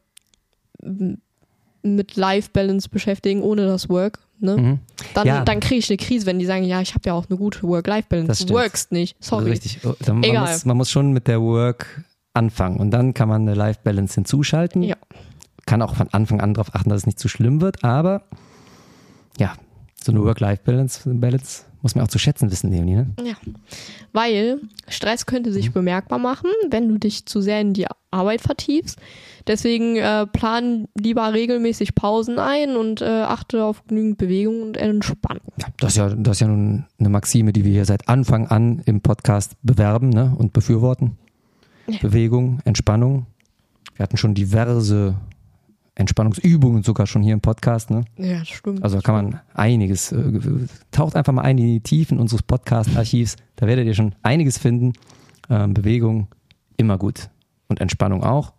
m- mit Life-Balance beschäftigen, ohne das Work, ne? Mhm. Dann, Ja. dann kriege ich eine Krise, wenn die sagen, ja, ich habe ja auch eine gute Das Work-Life-Balance. stimmt. Du workst nicht. Sorry. Richtig. Oh, dann, man, Egal. muss, man muss schon mit der Work anfangen und dann kann man eine Life-Balance hinzuschalten. Ja. Kann auch von Anfang an darauf achten, dass es nicht zu schlimm wird, aber ja, so eine Work-Life-Balance Balance muss man auch zu schätzen wissen, Leonie. Ne? Ja, weil Stress könnte Mhm. sich bemerkbar machen, wenn du dich zu sehr in die Arbeit vertiefst. Deswegen äh, plan lieber regelmäßig Pausen ein und äh, achte auf genügend Bewegung und Entspannung. Ja, das, ist ja, das ist ja nun eine Maxime, die wir hier seit Anfang an im Podcast bewerben, ne, und befürworten. Ja. Bewegung, Entspannung. Wir hatten schon diverse Entspannungsübungen sogar schon hier im Podcast. Ne? Ja, das stimmt. Also da kann man einiges, äh, taucht einfach mal ein in die Tiefen unseres Podcast-Archivs. Da werdet ihr schon einiges finden. Ähm, Bewegung immer gut und Entspannung auch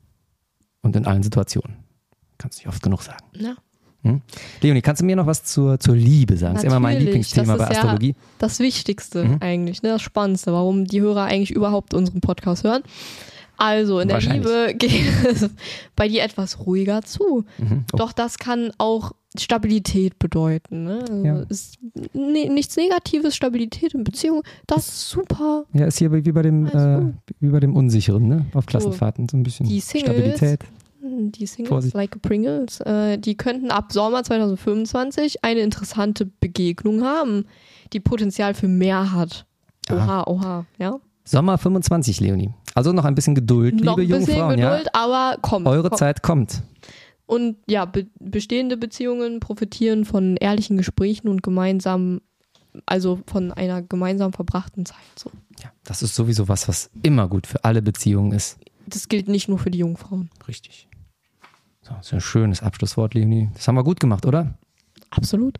und in allen Situationen. Kannst du nicht oft genug sagen. Ja. Hm? Leonie, kannst du mir noch was zur, zur Liebe sagen? Das ist immer mein Natürlich, Lieblingsthema das bei ist ja Astrologie. Das Wichtigste Mhm. eigentlich, ne? Das Spannendste, warum die Hörer eigentlich überhaupt unseren Podcast hören. Also, in der Wahrscheinlich. Liebe geht es bei dir etwas ruhiger zu. Mhm. Oh, Doch das kann auch Stabilität bedeuten. Ne? Also Ja. ist ne, nichts Negatives, Stabilität in Beziehung, das ist super. ja, ist hier wie bei dem, Alles äh, gut. wie bei dem Unsicheren, ne? Auf Klassenfahrten. So ein bisschen Die Singles, Stabilität. Die Singles, Vorsicht. like a Pringles, äh, die könnten ab Sommer zwanzig fünfundzwanzig eine interessante Begegnung haben, die Potenzial für mehr hat. Oha, oha, ja. Sommer fünfundzwanzig, Leonie. Also noch ein bisschen Geduld, Noch liebe ein bisschen Jungfrauen. Geduld, Ja? aber kommt. Eure kommt. Zeit kommt. Und ja, be bestehende Beziehungen profitieren von ehrlichen Gesprächen und gemeinsam, also von einer gemeinsam verbrachten Zeit. So. Ja, das ist sowieso was, was immer gut für alle Beziehungen ist. Das gilt nicht nur für die Jungfrauen. Richtig. So, das ist ein schönes Abschlusswort, Leonie. Das haben wir gut gemacht, oder? Absolut.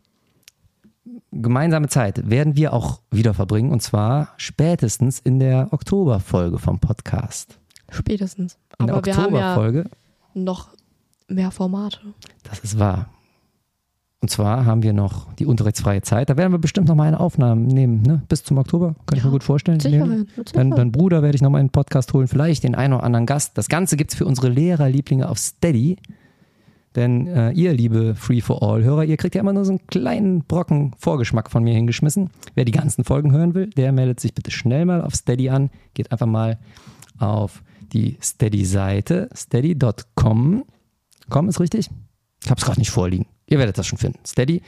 Gemeinsame Zeit werden wir auch wieder verbringen und zwar spätestens in der Oktoberfolge vom Podcast. Spätestens. In der Aber wir haben ja Oktoberfolge, noch mehr Formate. das ist wahr. Und zwar haben wir noch die unterrichtsfreie Zeit. Da werden wir bestimmt noch mal eine Aufnahme nehmen, ne? Bis zum Oktober. Kann ich Ja, mir gut vorstellen. mit Sicherheit, Leonie. mit Dein, Sicherheit. dein Bruder werde ich noch mal in den Podcast holen. Vielleicht den einen oder anderen Gast. Das Ganze gibt es für unsere Lehrerlieblinge auf Steady. Denn äh, ihr, liebe Free-for-All-Hörer, ihr kriegt ja immer nur so einen kleinen Brocken Vorgeschmack von mir hingeschmissen. Wer die ganzen Folgen hören will, der meldet sich bitte schnell mal auf Steady an. Geht einfach mal auf die Steady-Seite, steady Punkt com. Com ist richtig? Ich habe es gerade nicht vorliegen. Ihr werdet das schon finden. Steady.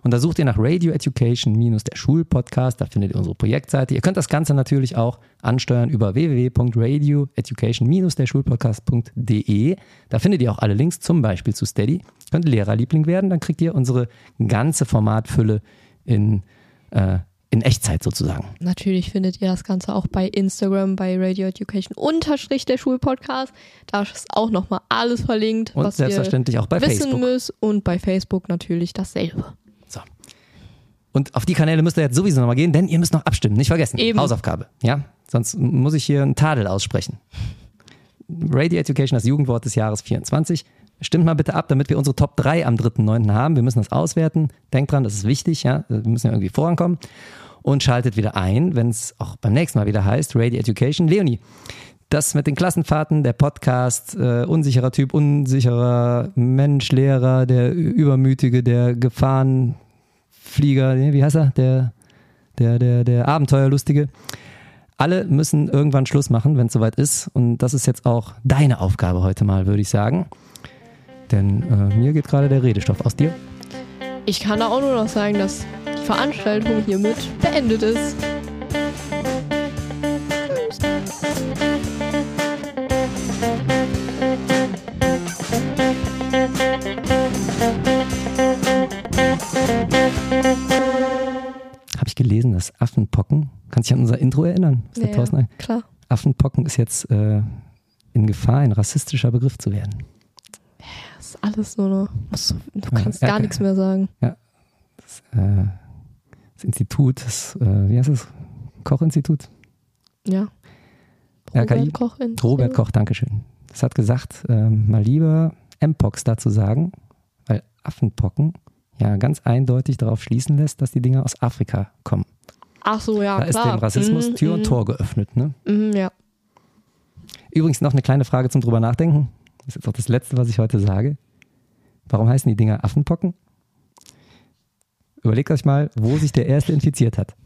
Und da sucht ihr nach Radio Education minus der Schulpodcast, da findet ihr unsere Projektseite. Ihr könnt das Ganze natürlich auch ansteuern über w w w punkt radio education minus der schulpodcast punkt d e. Da findet ihr auch alle Links, zum Beispiel zu Steady. Könnt Lehrerliebling werden, dann kriegt ihr unsere ganze Formatfülle in äh, in Echtzeit sozusagen. Natürlich findet ihr das Ganze auch bei Instagram, bei Radio Education unterstrich der Schulpodcast. Da ist auch nochmal alles verlinkt, und was selbstverständlich ihr auch bei wissen Facebook. müsst. Und bei Facebook natürlich dasselbe. So. Und auf die Kanäle müsst ihr jetzt sowieso nochmal gehen, denn ihr müsst noch abstimmen. Nicht vergessen. Eben. Hausaufgabe. Ja? Sonst muss ich hier einen Tadel aussprechen. Radio Education, das Jugendwort des Jahres vierundzwanzig. Stimmt mal bitte ab, damit wir unsere Top drei am dritten neunten haben. Wir müssen das auswerten. Denkt dran, das ist wichtig. Ja? Wir müssen ja irgendwie vorankommen. Und schaltet wieder ein, wenn es auch beim nächsten Mal wieder heißt Radio Education. Leonie, das mit den Klassenfahrten, der Podcast, äh, unsicherer Typ, unsicherer Mensch, Lehrer, der Übermütige, der Gefahrenflieger, wie heißt er? Der, der, der, der Abenteuerlustige. Alle müssen irgendwann Schluss machen, wenn es soweit ist. Und das ist jetzt auch deine Aufgabe heute mal, würde ich sagen. Denn äh, mir geht gerade der Redestoff aus dir. Ich kann da auch nur noch sagen, dass die Veranstaltung hiermit beendet ist. Habe ich gelesen, dass Affenpocken, kannst du dich an unser Intro erinnern? Was der Ja, Thorsten- klar. Affenpocken ist jetzt äh, in Gefahr, ein rassistischer Begriff zu werden. Das ist alles nur noch. Du, du kannst Ja, gar ja, nichts mehr sagen. Das, äh, das Institut, das, äh, wie heißt das? Kochinstitut? Ja. R K I? Robert Koch. in- Robert Koch, Dankeschön. Das hat gesagt, ähm, mal lieber Mpox dazu sagen, weil Affenpocken ja ganz eindeutig darauf schließen lässt, dass die Dinger aus Afrika kommen. Ach so, ja, Da ist klar. dem Rassismus Mhm, Tür und mhm, Tor geöffnet. Ne? mhm, ja. Übrigens noch eine kleine Frage zum drüber nachdenken. Das ist jetzt auch das Letzte, was ich heute sage. Warum heißen die Dinger Affenpocken? Überlegt euch mal, wo sich der Erste infiziert hat.